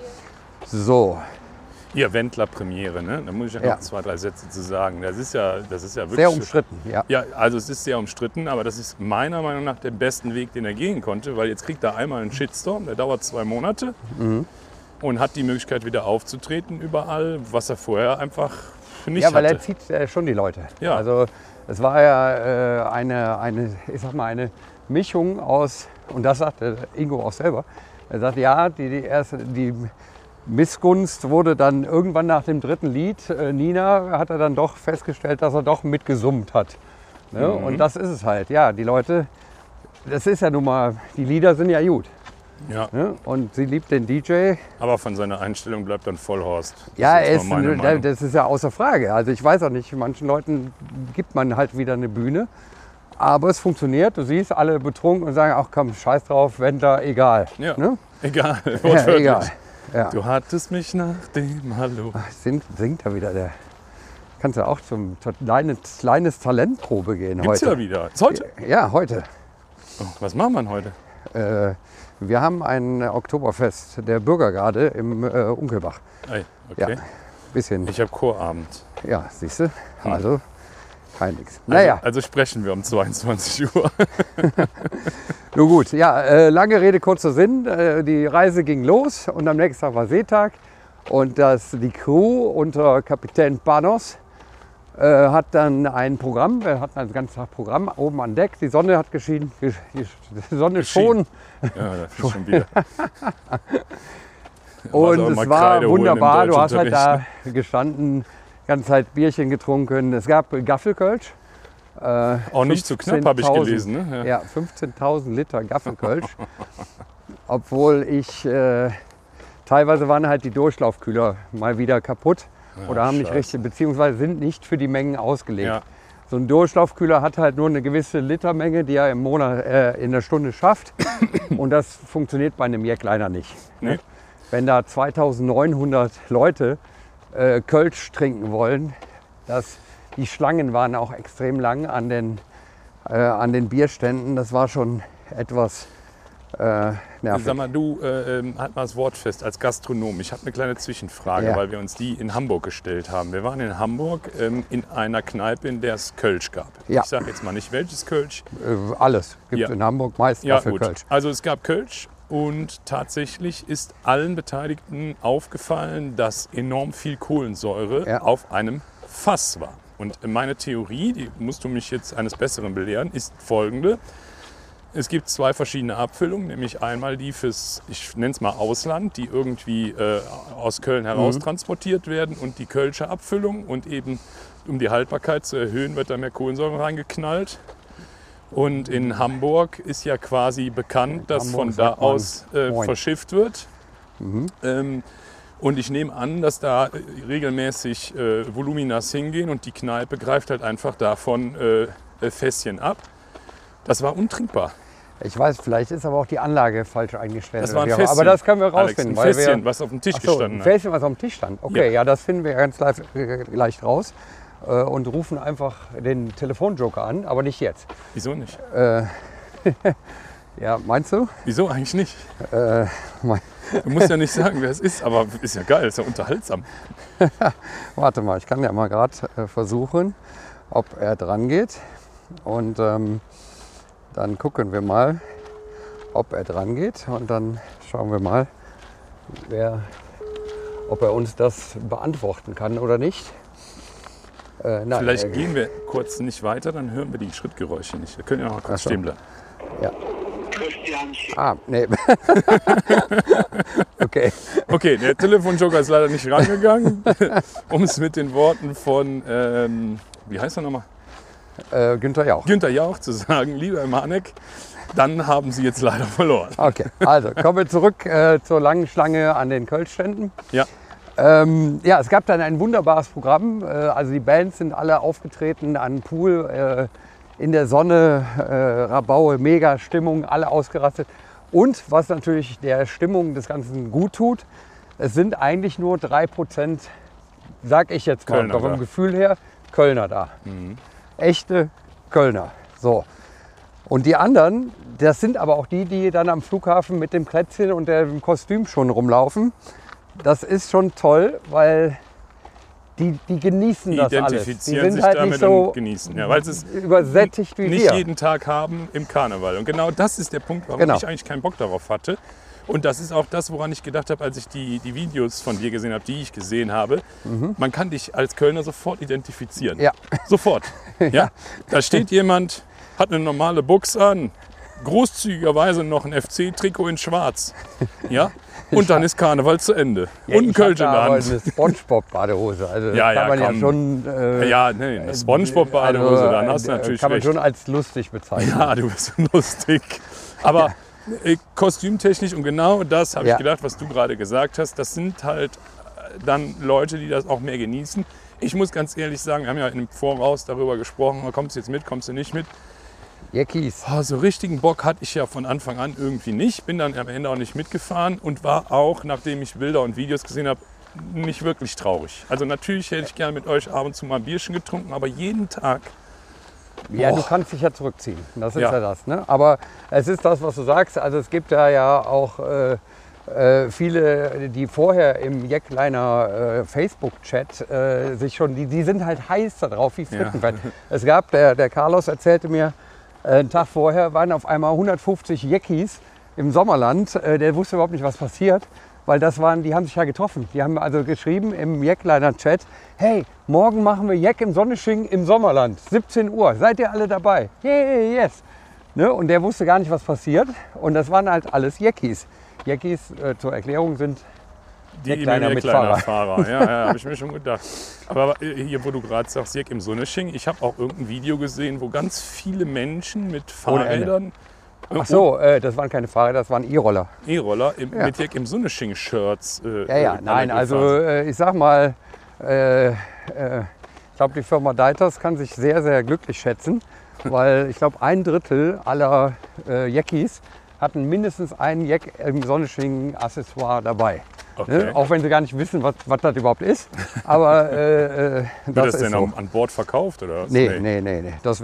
So, Ihr Wendler Premiere, ne? Da muss ich ja Ja. noch 2, 3 Sätze zu sagen. Das ist ja wirklich sehr umstritten, ja. Ja, also es ist sehr umstritten, aber das ist meiner Meinung nach der besten Weg, den er gehen konnte, weil jetzt kriegt er einmal einen Shitstorm, der dauert 2 Monate und hat die Möglichkeit wieder aufzutreten überall, was er vorher einfach nicht Ja, weil hatte. er zieht schon die Leute. Ja. Also es war ja eine Mischung aus, und das sagte Ingo auch selber, er sagt, ja, die Missgunst wurde dann irgendwann nach dem 3. Lied, Nina, hat er dann doch festgestellt, dass er doch mitgesummt hat. Ne? Und das ist es halt, ja, die Leute, das ist ja nun mal, die Lieder sind ja gut. Ja, Ne? Und sie liebt den DJ. aber von seiner Einstellung bleibt dann Vollhorst. Das Ja, ist jetzt mal meine Meinung. das ist ja außer Frage. Also ich weiß auch nicht, manchen Leuten gibt man halt wieder eine Bühne. Aber es funktioniert, du siehst alle betrunken und sagen, ach komm, scheiß drauf, Wendler, egal. Ja, Ne? egal, Ja, wortwörtlich. egal. Ja. Du hattest mich nach dem Hallo. Singt da wieder der. Kannst du auch zum kleines Talentprobe gehen Gibt's heute. ja wieder. Ist heute? Ja, heute. Oh, was machen wir denn heute? Wir haben ein Oktoberfest der Bürgergarde im Unkelbach. Ey, okay. Ja, bisschen. Ich habe Chorabend. Ja, siehst du? Also kein nix. Naja. Also sprechen wir um 22 Uhr. Nun gut, ja, lange Rede, kurzer Sinn. Die Reise ging los und am nächsten Tag war Seetag. Und die Crew unter Kapitän Panos hat dann ein Programm. Wir hatten ein ganzes Tag Programm oben an Deck. Die Sonne hat geschienen. Die Sonne schon. Ja, das ist schon wieder. Und auch es mal war Kreide holen im wunderbar. Du hast halt da Deutschunterricht, gestanden, die ganze Zeit Bierchen getrunken. Es gab Gaffelkölsch. Auch nicht zu knapp, habe ich 15.000 gelesen. Ne? Ja, 15.000 Liter Gaffelkölsch. Obwohl teilweise waren halt die Durchlaufkühler mal wieder kaputt oder haben nicht scheiße. richtig, beziehungsweise sind nicht für die Mengen ausgelegt. Ja. So ein Durchlaufkühler hat halt nur eine gewisse Litermenge, die er im Monat in der Stunde schafft. Und das funktioniert bei einem Jackliner nicht. Nee. Wenn da 2.900 Leute Kölsch trinken wollen, die Schlangen waren auch extrem lang an den Bierständen. Das war schon etwas nervig. Sag mal, du halt mal das Wort fest als Gastronom. Ich habe eine kleine Zwischenfrage, Ja. weil wir uns die in Hamburg gestellt haben. Wir waren in Hamburg in einer Kneipe, in der es Kölsch gab. Ja. Ich sage jetzt mal nicht welches Kölsch. Alles gibt es Ja. in Hamburg, meist Ja, Gaffelkölsch. gut. Also es gab Kölsch und tatsächlich ist allen Beteiligten aufgefallen, dass enorm viel Kohlensäure Ja. auf einem Fass war. Und meine Theorie, die musst du mich jetzt eines Besseren belehren, ist folgende. Es gibt 2 verschiedene Abfüllungen, nämlich einmal die fürs, ich nenne es mal Ausland, die irgendwie aus Köln heraus transportiert werden, und die Kölsche Abfüllung, und eben um die Haltbarkeit zu erhöhen, wird da mehr Kohlensäure reingeknallt. Und in Hamburg ist ja quasi bekannt, dass von da aus verschifft wird. Und ich nehme an, dass da regelmäßig Voluminas hingehen, und die Kneipe greift halt einfach davon Fässchen ab. Das war untrinkbar. Ich weiß, vielleicht ist aber auch die Anlage falsch eingestellt. Das war ein Fässchen. Aber das können wir rausfinden. Alex, ein Fässchen, was auf dem Tisch gestanden hat. Ein Fässchen, was auf dem Tisch stand. Okay, ja, das finden wir ganz leicht raus. Und rufen einfach den Telefonjoker an, aber nicht jetzt. Wieso nicht? Ja, meinst du? Wieso eigentlich nicht? Du musst ja nicht sagen, wer es ist, aber ist ja geil, ist ja unterhaltsam. Warte mal, ich kann ja mal gerade versuchen, ob er dran geht. Und dann gucken wir mal, ob er dran geht. Und dann schauen wir mal, ob er uns das beantworten kann oder nicht. Nein, vielleicht gehen wir kurz nicht weiter, dann hören wir die Schrittgeräusche nicht. Wir können ja noch mal kurz stehen bleiben. Ja. Nee. Okay, der Telefonjoker ist leider nicht rangegangen. Um es mit den Worten von, wie heißt er nochmal? Günther Jauch. Günther Jauch zu sagen, lieber Manek, dann haben Sie jetzt leider verloren. Okay, also kommen wir zurück zur langen Schlange an den Kölschständen. Ja. Ja, es gab dann ein wunderbares Programm. Also die Bands sind alle aufgetreten an Pool, in der Sonne, Rabaue, mega Stimmung, alle ausgerastet. Und was natürlich der Stimmung des Ganzen gut tut, es sind eigentlich nur 3%, sag ich jetzt mal, vom Gefühl her, Kölner da. Echte Kölner. So. Und die anderen, das sind aber auch die dann am Flughafen mit dem Klätzchen und dem Kostüm schon rumlaufen. Das ist schon toll, weil die genießen das alles. Die identifizieren sich halt damit nicht so und genießen. Ja, weil sie es übersättigt wie nicht wir. jeden Tag haben im Karneval. Und genau das ist der Punkt, warum ich eigentlich keinen Bock darauf hatte. Und das ist auch das, woran ich gedacht habe, als ich die Videos von dir gesehen habe, die ich gesehen habe. Man kann dich als Kölner sofort identifizieren. Ja. Sofort. Ja? Da steht jemand, hat eine normale Buchs an, großzügigerweise noch ein FC-Trikot in schwarz. Ja? Und dann ist Karneval zu Ende. Ja, und ein Kölsch in der Hand. Eine Spongebob-Badehose. Also ja, kann man komm. ja schon... eine Spongebob-Badehose, dann hast du natürlich kann man recht. schon als lustig bezeichnen. Ja, du bist lustig. Aber kostümtechnisch, und genau das habe ich gedacht, was du gerade gesagt hast, das sind halt dann Leute, die das auch mehr genießen. Ich muss ganz ehrlich sagen, wir haben ja im Voraus darüber gesprochen, kommst du jetzt mit, kommst du nicht mit. Jackies. So richtigen Bock hatte ich ja von Anfang an irgendwie nicht. Bin dann am Ende auch nicht mitgefahren und war auch, nachdem ich Bilder und Videos gesehen habe, nicht wirklich traurig. Also natürlich hätte ich gerne mit euch ab und zu mal ein Bierchen getrunken, aber jeden Tag. Ja, du kannst dich ja zurückziehen. Das ist ja das. Ne? Aber es ist das, was du sagst. Also es gibt ja auch viele, die vorher im Jackliner Facebook-Chat sich schon, die sind halt heiß darauf wie Frittenfett. Es gab, der Carlos erzählte mir, einen Tag vorher waren auf einmal 150 Jackies im Sommerland. Der wusste überhaupt nicht, was passiert, weil die haben sich ja getroffen. Die haben also geschrieben im Jackliner-Chat, hey, morgen machen wir Jack im Sonnesching im Sommerland, 17 Uhr, seid ihr alle dabei? Hey, yes! Ne? Und der wusste gar nicht, was passiert. Und das waren halt alles Jackies. Jackies, zur Erklärung, sind die Jackliner-Mitfahrer. Fahrer. Ja, habe ich mir schon gedacht. Aber hier, wo du gerade sagst, Jack im Sonnesching, ich habe auch irgendein Video gesehen, wo ganz viele Menschen mit Fahrrädern... Ach so, das waren keine Fahrräder, das waren E-Roller. E-Roller mit Jack im Sonnesching-Shirts. Nein, also ich sag mal, ich glaube, die Firma Deiters kann sich sehr, sehr glücklich schätzen, weil ich glaube, 1/3 aller Jackies hatten mindestens einen Jack im Sonnesching-Accessoire dabei. Okay. Ne? Auch wenn sie gar nicht wissen, was das überhaupt ist. Aber Wird das denn so. An Bord verkauft? Oder was? Nee. Das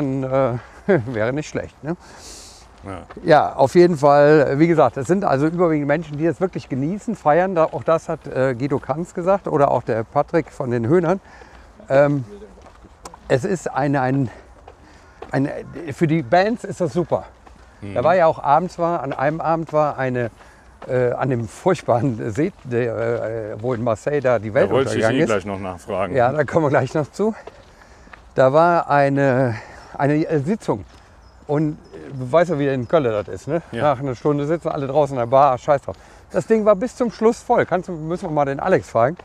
wäre nicht schlecht. Ne? Ja, auf jeden Fall. Wie gesagt, es sind also überwiegend Menschen, die es wirklich genießen, feiern. Auch das hat Guido Kanz gesagt oder auch der Patrick von den Höhnern. Es ist für die Bands ist das super. Da war ja auch an einem Abend war eine an dem furchtbaren See, wo in Marseille da die Welt untergegangen ist. Da wollte ich gleich noch nachfragen. Ja, da kommen wir gleich noch zu. Da war eine Sitzung. Und du weißt ja, wie in Köln das ist, ne? Ja. Nach einer Stunde sitzen alle draußen in der Bar, scheiß drauf. Das Ding war bis zum Schluss voll. Müssen wir mal den Alex fragen.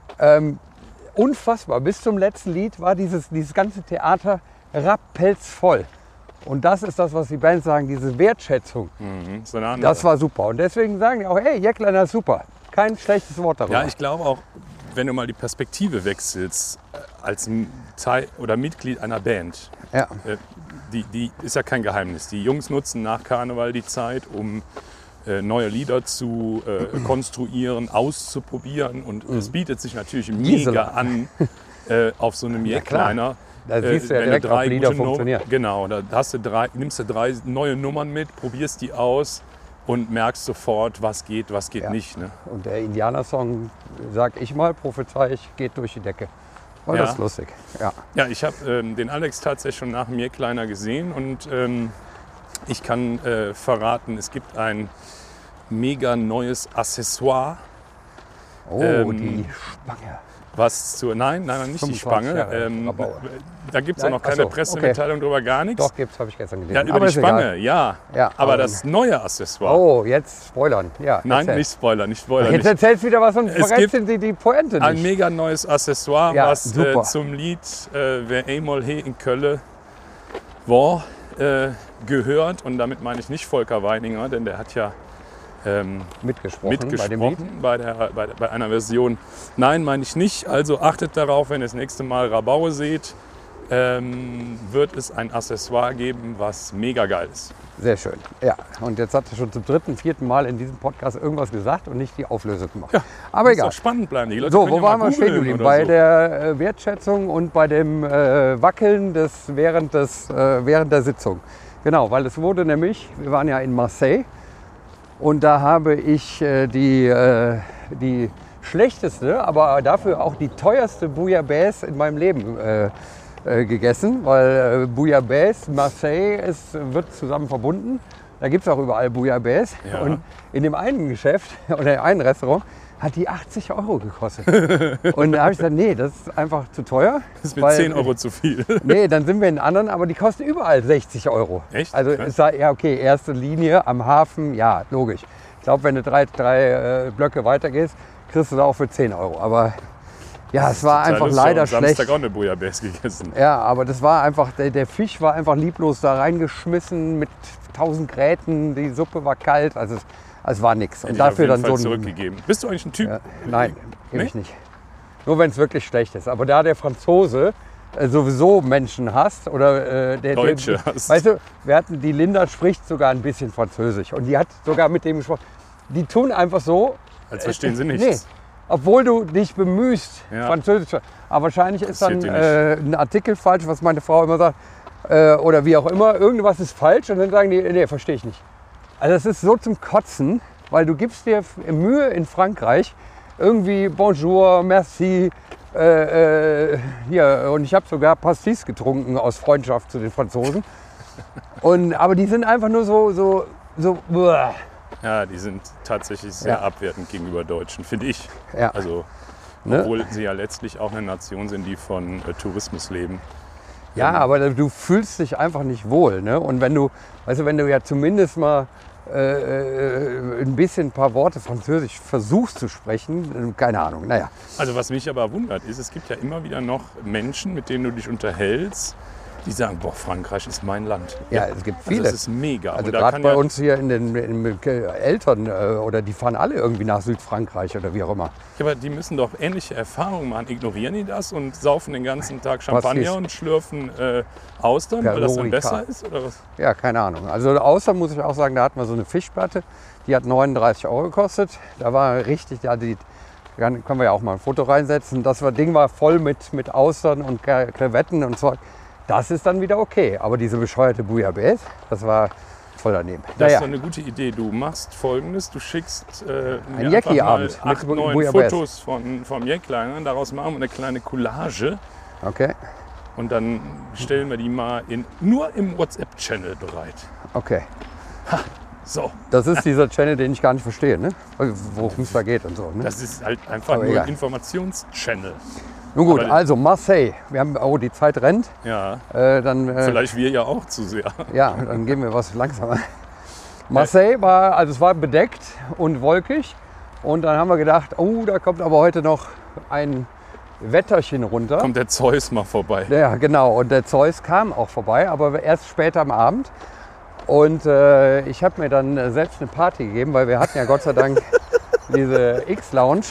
Unfassbar. Bis zum letzten Lied war dieses ganze Theater rappelzvoll. Und das ist das, was die Bands sagen, diese Wertschätzung. So eine andere. Das war super. Und deswegen sagen die auch, hey, Jackliner ist super. Kein schlechtes Wort darüber. Ja, ich glaube auch, wenn du mal die Perspektive wechselst, als Teil oder Mitglied einer Band, Ja. die ist ja kein Geheimnis. Die Jungs nutzen nach Karneval die Zeit, um neue Lieder zu konstruieren, auszuprobieren. Und es bietet sich natürlich mega an, auf so einem Jackliner. Da siehst du ja wenn direkt, ob Lieder gute funktionieren. Genau, da nimmst du 3 neue Nummern mit, probierst die aus und merkst sofort, was geht nicht. Ne? Und der Indianer-Song, sag ich mal, prophezei ich, geht durch die Decke. War Ja. das lustig. Ja. Ja, ich habe den Alex tatsächlich schon nach dem Jackliner gesehen und ich kann verraten, es gibt ein mega neues Accessoire. Oh, die Spange. Nein, nicht die 25 Spange. Jahre Rabauer. Da gibt es auch Nein, noch keine ach so, Pressemitteilung drüber, gar nichts. Doch, habe ich gestern gelesen. Ja, über Aber die ist egal. Spange, ja. Ja, aber aber- das neue Accessoire. Oh, jetzt spoilern. Ja, Nein, erzähl. nicht Spoiler. Jetzt Nicht. erzählst du wieder was und Es verrätst gibt die Pointe Ein nicht. mega neues Accessoire, Ja, was super. zum Lied Wer einmal he in Köln war, gehört. Und damit meine ich nicht Volker Weininger, denn der hat ja Mitgesprochen bei dem Lied. mitgesprochen bei einer Version. Nein, meine ich nicht. Also achtet darauf, wenn ihr das nächste Mal Rabaue seht, wird es ein Accessoire geben, was mega geil ist. Sehr schön. Ja, und jetzt hat er schon zum 3., 4. Mal in diesem Podcast irgendwas gesagt und nicht die Auflösung gemacht. Ja, Aber Muss egal. doch spannend bleiben. Die Leute So, können wo ja mal waren wir stehen googeln geblieben? oder Bei so. der Wertschätzung und bei dem Wackeln während der Sitzung. Genau, weil es wurde nämlich, wir waren ja in Marseille und da habe ich die schlechteste, aber dafür auch die teuerste Bouillabaisse in meinem Leben gegessen, weil Bouillabaisse, Marseille, wird zusammen verbunden. Da gibt es auch überall Bouillabaisse. Ja. Und in dem einen Geschäft oder in einem Restaurant hat die 80 € gekostet. Und da habe ich gesagt, nee, das ist einfach zu teuer. Das ist mir weil- 10 € zu viel. Nee, dann sind wir in anderen, aber die kosten überall 60 €. Echt? Also Krass. es sei, ja okay, erste Linie am Hafen, ja, logisch. Ich glaube, wenn du drei Blöcke weitergehst, kriegst du da auch für 10 €. Aber ja, es war Total einfach lustig. leider Am Samstag schlecht. auch eine Bouillabaisse gegessen. Ja, aber das war einfach, der Fisch war einfach lieblos da reingeschmissen mit 1000 Gräten, die Suppe war kalt, also es war nichts. Hätte Und ich auf dafür jeden dann Fall so ein... zurückgegeben. Bist du eigentlich ein Typ? Ja, nein, Nee? ich nicht. Nur wenn es wirklich schlecht ist. Aber da der Franzose sowieso Menschen hasst oder Deutsche hasst. Weißt du, die Linda spricht sogar ein bisschen Französisch und die hat sogar mit dem gesprochen. Die tun einfach so, Als verstehen sie nee, nichts. obwohl du dich bemühst, Ja. Französisch zu. Aber wahrscheinlich ist dann Interessiert die ein Artikel falsch, was meine Frau immer sagt, oder wie auch immer. Irgendwas ist falsch und dann sagen die, nee, verstehe ich nicht. Also das ist so zum Kotzen, weil du gibst dir Mühe in Frankreich, irgendwie Bonjour, merci, hier. Und ich habe sogar Pastis getrunken aus Freundschaft zu den Franzosen. Aber die sind einfach nur so uah. Ja, die sind tatsächlich sehr Ja. abwertend gegenüber Deutschen, finde ich. Ja. Also, Ne? obwohl sie ja letztlich auch eine Nation sind, die von Tourismus leben. Ja, aber du fühlst dich einfach nicht wohl. Ne? Und wenn du ja zumindest mal ein paar Worte Französisch versuchst zu sprechen, keine Ahnung, naja. Also was mich aber wundert ist, es gibt ja immer wieder noch Menschen, mit denen du dich unterhältst, die sagen, boah, Frankreich ist mein Land. Ja, es gibt Also viele. das ist mega. Also Und da gerade kann bei ja, uns hier in den Eltern oder die fahren alle irgendwie nach Südfrankreich oder wie auch immer. Ja, aber die müssen doch ähnliche Erfahrungen machen. Ignorieren die das und saufen den ganzen Tag Champagner ist? und schlürfen Austern, weil das dann Kalorika. besser ist? Oder was? Ja, keine Ahnung. Also außer muss ich auch sagen, da hatten wir so eine Fischplatte, die hat 39 € gekostet. Da war richtig, können wir ja auch mal ein Foto reinsetzen. Das Ding war voll mit Austern und Krevetten und so. Das ist dann wieder okay. Aber diese bescheuerte Bouillabaisse, das war voll daneben. Das ist Naja, doch eine gute Idee. Du machst Folgendes, du schickst mir Ein einfach mal Jackie-Abend mit 8, 9 Bouillabaisse. Fotos vom Jackliner. Daraus machen wir eine kleine Collage okay, und dann stellen wir die mal nur im WhatsApp-Channel bereit. okay. So, Das ist dieser Channel, den ich gar nicht verstehe, ne? Worum es da geht und so. Ne? das ist halt einfach Aber nur egal. ein Informationschannel. Nun gut, Aber- also Marseille. Wir haben, oh, die Zeit rennt. Ja, Dann, vielleicht wir ja auch zu sehr. ja, dann gehen wir was langsamer. Marseille war, also es war bedeckt und wolkig. Und dann haben wir gedacht, oh, da kommt aber heute noch ein Wetterchen runter. Kommt der Zeus mal vorbei. Ja, genau. Und der Zeus kam auch vorbei, aber erst später am Abend. Und ich habe mir dann selbst eine Party gegeben, weil wir hatten ja Gott sei Dank diese X-Lounge.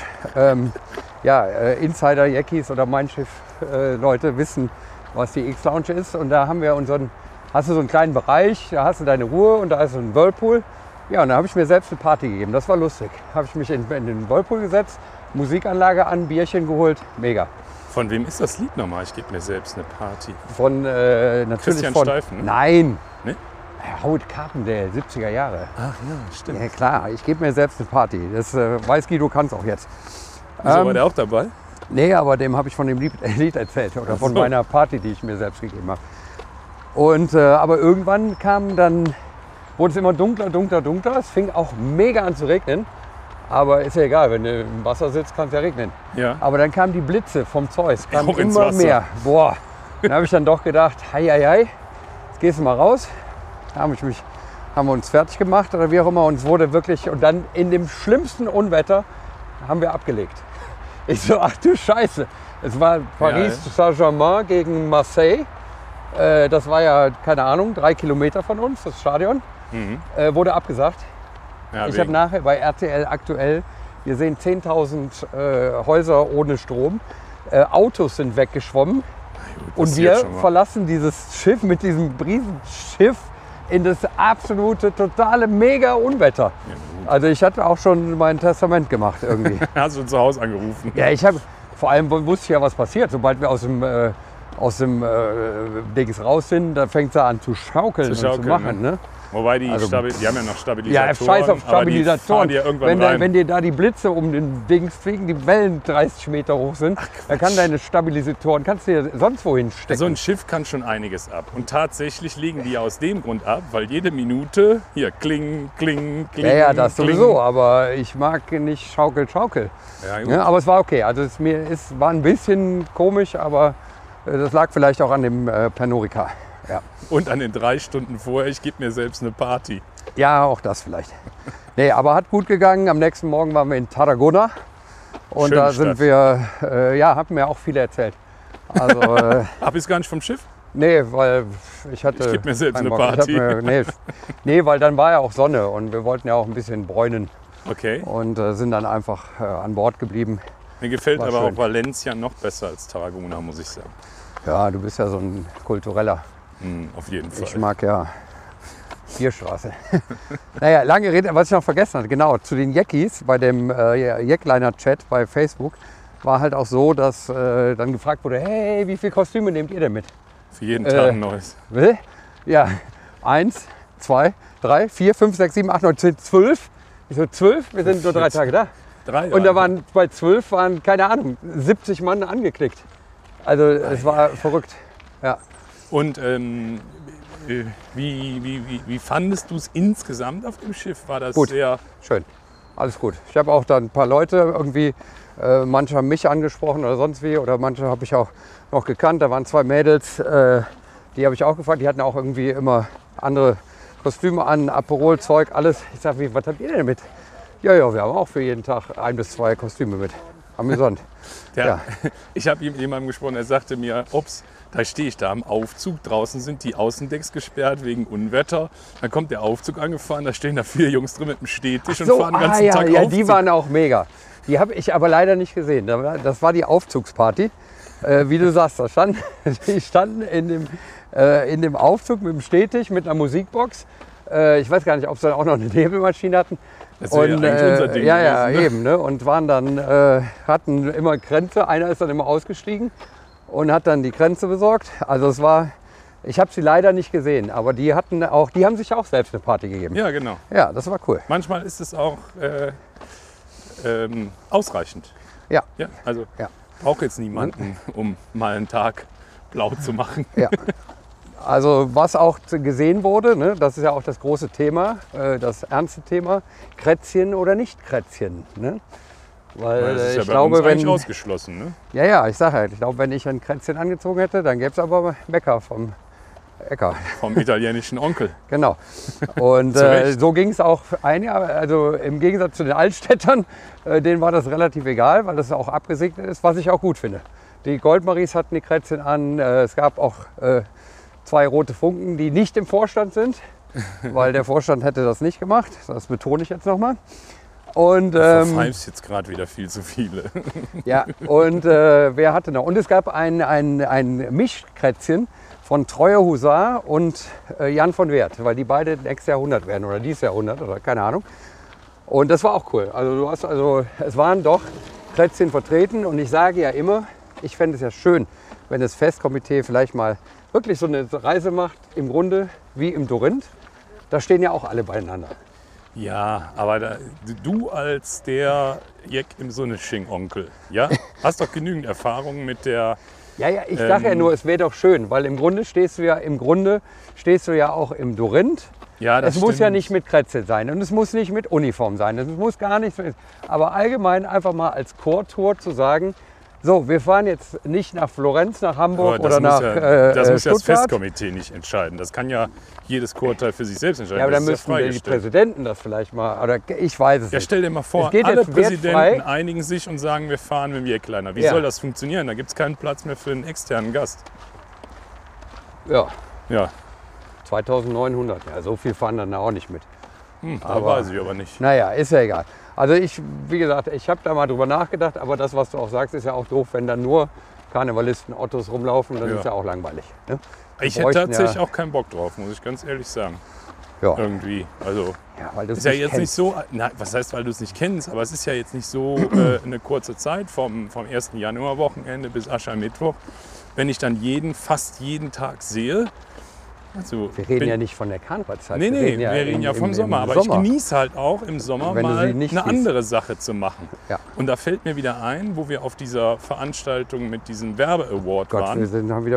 Insider, Jackies oder Mein Schiff Leute wissen, was die X-Lounge ist. Und da haben wir hast du so einen kleinen Bereich, da hast du deine Ruhe und da ist so ein Whirlpool. Ja, und da habe ich mir selbst eine Party gegeben. Das war lustig. Habe ich mich in den Whirlpool gesetzt, Musikanlage an, Bierchen geholt. Mega. Von wem ist das Lied nochmal? Ich gebe mir selbst eine Party. Von natürlich Christian von. Steifen, ne? Nein. Ne? Howard Carpendale, 70er Jahre. Ach ja, stimmt. Ja klar, ich gebe mir selbst eine Party. Das weiß Guido kann's auch jetzt. Wieso war der auch dabei? Nee, aber dem habe ich von dem Lied erzählt oder von Ach so. meiner Party, die ich mir selbst gegeben habe. Und aber irgendwann wurde es immer dunkler. Es fing auch mega an zu regnen. Aber ist ja egal, wenn du im Wasser sitzt, kann es ja regnen. Ja. Aber dann kamen die Blitze vom Zeus, kamen Auch ins immer Wasser. mehr. Boah, dann habe ich dann doch gedacht, hei, jetzt gehst du mal raus. Da haben wir uns fertig gemacht oder wie auch immer. Und es wurde wirklich, und dann in dem schlimmsten Unwetter haben wir abgelegt. Ich so, ach du Scheiße. Es war Paris Saint-Germain gegen Marseille. Das war ja, keine Ahnung, 3 Kilometer von uns, das Stadion. Wurde abgesagt. Ja, Ich habe nachher bei RTL aktuell, wir sehen 10.000 Häuser ohne Strom. Autos sind weggeschwommen. Und wir verlassen dieses Schiff mit diesem Riesenschiff in das absolute, totale Mega-Unwetter. Also ich hatte auch schon mein Testament gemacht irgendwie. Hast du zu Hause angerufen? Ja, vor allem wusste ich ja, was passiert. Sobald wir aus dem Dings raus sind, da fängt es an zu schaukeln und zu machen. Ne? Wobei die haben ja noch Stabilisatoren. Ja, scheiß auf Stabilisatoren. Aber die fahren dir irgendwann rein. Wenn dir da die Blitze um den Dings fliegen, die Wellen 30 Meter hoch sind, dann kann deine Stabilisatoren, kannst du dir sonst wohin stecken. So ein Schiff kann schon einiges ab. Und tatsächlich liegen die aus dem Grund ab, weil jede Minute hier kling. Ja, das kling. sowieso, aber ich mag nicht Schaukel. Ja, gut. Ja, aber es war okay. Also war ein bisschen komisch, aber das lag vielleicht auch an dem Pernod Ricard. Ja. Und an den 3 Stunden vorher, ich gebe mir selbst eine Party. Ja, auch das vielleicht. Nee, aber hat gut gegangen. Am nächsten Morgen waren wir in Tarragona. Und Schöne da sind Stadt. wir, haben mir auch viele erzählt. Also, Bist gar nicht vom Schiff? nee, weil ich hatte. Ich geb mir selbst keinen eine Bock. Party. Nee, weil dann war ja auch Sonne und wir wollten ja auch ein bisschen bräunen Okay. und sind dann einfach an Bord geblieben. Mir gefällt War aber schön. auch Valencia noch besser als Tarragona, muss ich sagen. Ja, du bist ja so ein Kultureller. Auf jeden Fall. Ich mag ja Bierstraße. Naja, lange Rede, was ich noch vergessen hatte, genau, zu den Jackies bei dem Jackliner-Chat bei Facebook war halt auch so, dass dann gefragt wurde, hey, wie viele Kostüme nehmt ihr denn mit? Für jeden Tag ein neues. Will? Ja, 1, 2, 3, 4, 5, 6, 7, 8, 9, 10, 12. Ich so, 12? Wir sind nur 3 Tage da. 3 Und da waren bei 12 waren, keine Ahnung, 70 Mann angeklickt. Also es war verrückt. Ja. Und wie fandest du es insgesamt auf dem Schiff? War das Gut. sehr... Schön, alles gut. Ich habe auch dann ein paar Leute irgendwie, manche haben mich angesprochen oder sonst wie, oder manche habe ich auch noch gekannt. Da waren 2 Mädels, die habe ich auch gefragt, die hatten auch irgendwie immer andere Kostüme an, Aperol-Zeug, alles. Ich sage, was habt ihr denn mit? Ja, wir haben auch für jeden Tag 1 bis 2 Kostüme mit. Amüsant. Ja. Ich habe mit jemandem gesprochen, der sagte mir, ups, da stehe ich da am Aufzug, draußen sind die Außendecks gesperrt wegen Unwetter. Dann kommt der Aufzug angefahren, da stehen da 4 Jungs drin mit einem Stehtisch und fahren den ganzen Tag ja, Aufzug. die waren auch mega. Die habe ich aber leider nicht gesehen. Das war die Aufzugsparty. Wie du sagst, die standen in dem Aufzug mit dem Stehtisch, mit einer Musikbox. Ich weiß gar nicht, ob sie dann auch noch eine Nebelmaschine hatten. Das wäre ja eigentlich unser Ding ja, gewesen, ne? eben. Ne? Und waren dann, hatten immer Kränze. Einer ist dann immer ausgestiegen und hat dann die Kränze besorgt. Also es war, ich habe sie leider nicht gesehen, aber die haben sich auch selbst eine Party gegeben. Ja, genau. Ja, das war cool. Manchmal ist es auch ausreichend. Ja. Ja, also Ja. braucht jetzt niemanden, um mal einen Tag blau zu machen. Ja. Also was auch gesehen wurde, ne, das ist ja auch das große Thema, das ernste Thema, Krätzchen oder nicht Krätzchen. Ne? Weil das ist ja ich bei glaube, uns eigentlich wenn ausgeschlossen, ne? ja, ich sage halt, ich glaube, wenn ich ein Kränzchen angezogen hätte, dann gäbe es aber Bäcker vom Äcker. Vom italienischen Onkel. Genau. Und Zu Recht. so ging es auch ein Jahr. Also im Gegensatz zu den Altstädtern, denen war das relativ egal, weil das auch abgesegnet ist, was ich auch gut finde. Die Goldmaries hatten die Kränzchen an. Es gab auch 2 rote Funken, die nicht im Vorstand sind, weil der Vorstand hätte das nicht gemacht. Das betone ich jetzt nochmal. Und Du verpfeifst jetzt gerade wieder viel zu viele. ja, und wer hatte noch? Und es gab ein Mischkrätzchen von Treuer Husar und Jan von Wert, weil die beide nächstes Jahr 100 werden oder dieses Jahr 100 oder keine Ahnung. Und das war auch cool. Es waren doch Krätzchen vertreten und ich sage ja immer, ich fände es ja schön, wenn das Festkomitee vielleicht mal wirklich so eine Reise macht, im Grunde wie im Dorinth. Da stehen ja auch alle beieinander. Ja, aber du als der Jeck im Sonnesching-Onkel, ja, hast doch genügend Erfahrung mit der... Ja, ich sage ja nur, es wäre doch schön, weil im Grunde stehst du ja auch im Dorinth. Ja, das es muss ja stimmt. nicht mit Krätzchen sein und es muss nicht mit Uniform sein. Es muss gar nichts. Aber allgemein einfach mal als Chortour zu sagen, so, wir fahren jetzt nicht nach Florenz, nach Hamburg Aber das oder nach muss ja das Stuttgart. Festkomitee nicht entscheiden. Das kann ja jedes Chorteil für sich selbst entscheiden. Ja, aber Das dann ist ja müssten die freigestellt. Präsidenten das vielleicht mal, oder ich weiß es Ja, nicht. stell dir mal vor, Es geht alle jetzt wertfrei. Präsidenten einigen sich und sagen, wir fahren mit dem Jackliner. Wie Ja. soll das funktionieren? Da gibt es keinen Platz mehr für einen externen Gast. Ja, Ja, 2900, ja, so viel fahren dann auch nicht mit. da weiß ich aber nicht. Naja, ist ja egal. Also wie gesagt, ich habe da mal drüber nachgedacht, aber das, was du auch sagst, ist ja auch doof, wenn dann nur Karnevalisten Ottos rumlaufen, dann Ja. ist ja auch langweilig. Ne? Ich Wir hätte bräuchten tatsächlich ja, auch keinen Bock drauf, muss ich ganz ehrlich sagen. Ja, Irgendwie. Also ja, weil du es ist ja nicht jetzt kennst. nicht so, na, was heißt, weil du es nicht kennst, aber es ist ja jetzt nicht so eine kurze Zeit vom 1. Januarwochenende bis Aschermittwoch, wenn ich dann fast jeden Tag sehe. Also, Wir reden ja nicht von der Karnevalszeit. Nee, wir reden ja vom Sommer. Aber ich genieße halt auch im Sommer Wenn du mal sie nicht eine siehst. andere Sache zu machen. Ja. Und da fällt mir wieder ein, wo wir auf dieser Veranstaltung mit diesem Werbe-Award Gott, waren, haben wieder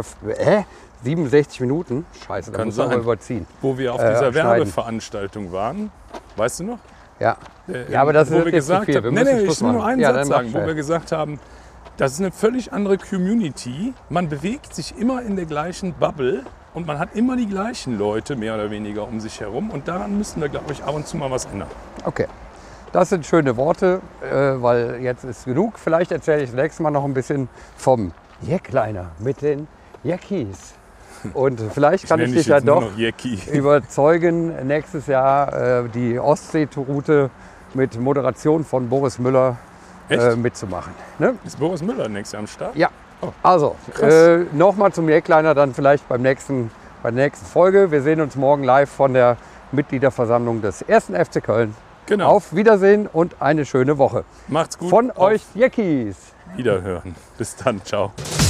67 Minuten. Scheiße, da Kann muss man aber sein. überziehen. wo wir auf dieser schneiden. Werbeveranstaltung waren. Weißt du noch? Ja, ja, aber das wo ist wir jetzt zu gesagt viel. haben, Wir nee, müssen ich Schluss will nur machen. einen Ja, Satz dann mach sagen, wo schnell. wir gesagt haben, das ist eine völlig andere Community. Man bewegt sich immer in der gleichen Bubble und man hat immer die gleichen Leute mehr oder weniger um sich herum. Und daran müssen wir, glaube ich, ab und zu mal was ändern. Okay, das sind schöne Worte, weil jetzt ist genug. Vielleicht erzähle ich das nächste Mal noch ein bisschen vom Jackliner mit den Jackies. Und vielleicht kann ich Nenn dich ja jetzt nur doch noch Jackie. überzeugen, nächstes Jahr die Ostsee-Route mit Moderation von Boris Müller Echt? mitzumachen. Ne? Ist Boris Müller nächstes Jahr am Start? Ja, Oh, also krass. nochmal zum Jackliner dann vielleicht bei der nächsten Folge. Wir sehen uns morgen live von der Mitgliederversammlung des 1. FC Köln. Genau. Auf Wiedersehen und eine schöne Woche. Macht's gut. Von Auf euch Jackies. Wiederhören. Bis dann. Ciao.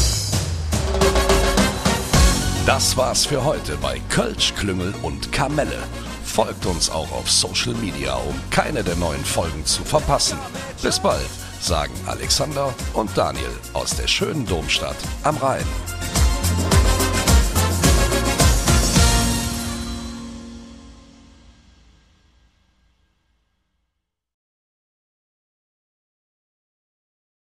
Das war's für heute bei Kölsch, Klüngel und Kamelle. Folgt uns auch auf Social Media, um keine der neuen Folgen zu verpassen. Bis bald, sagen Alexander und Daniel aus der schönen Domstadt am Rhein.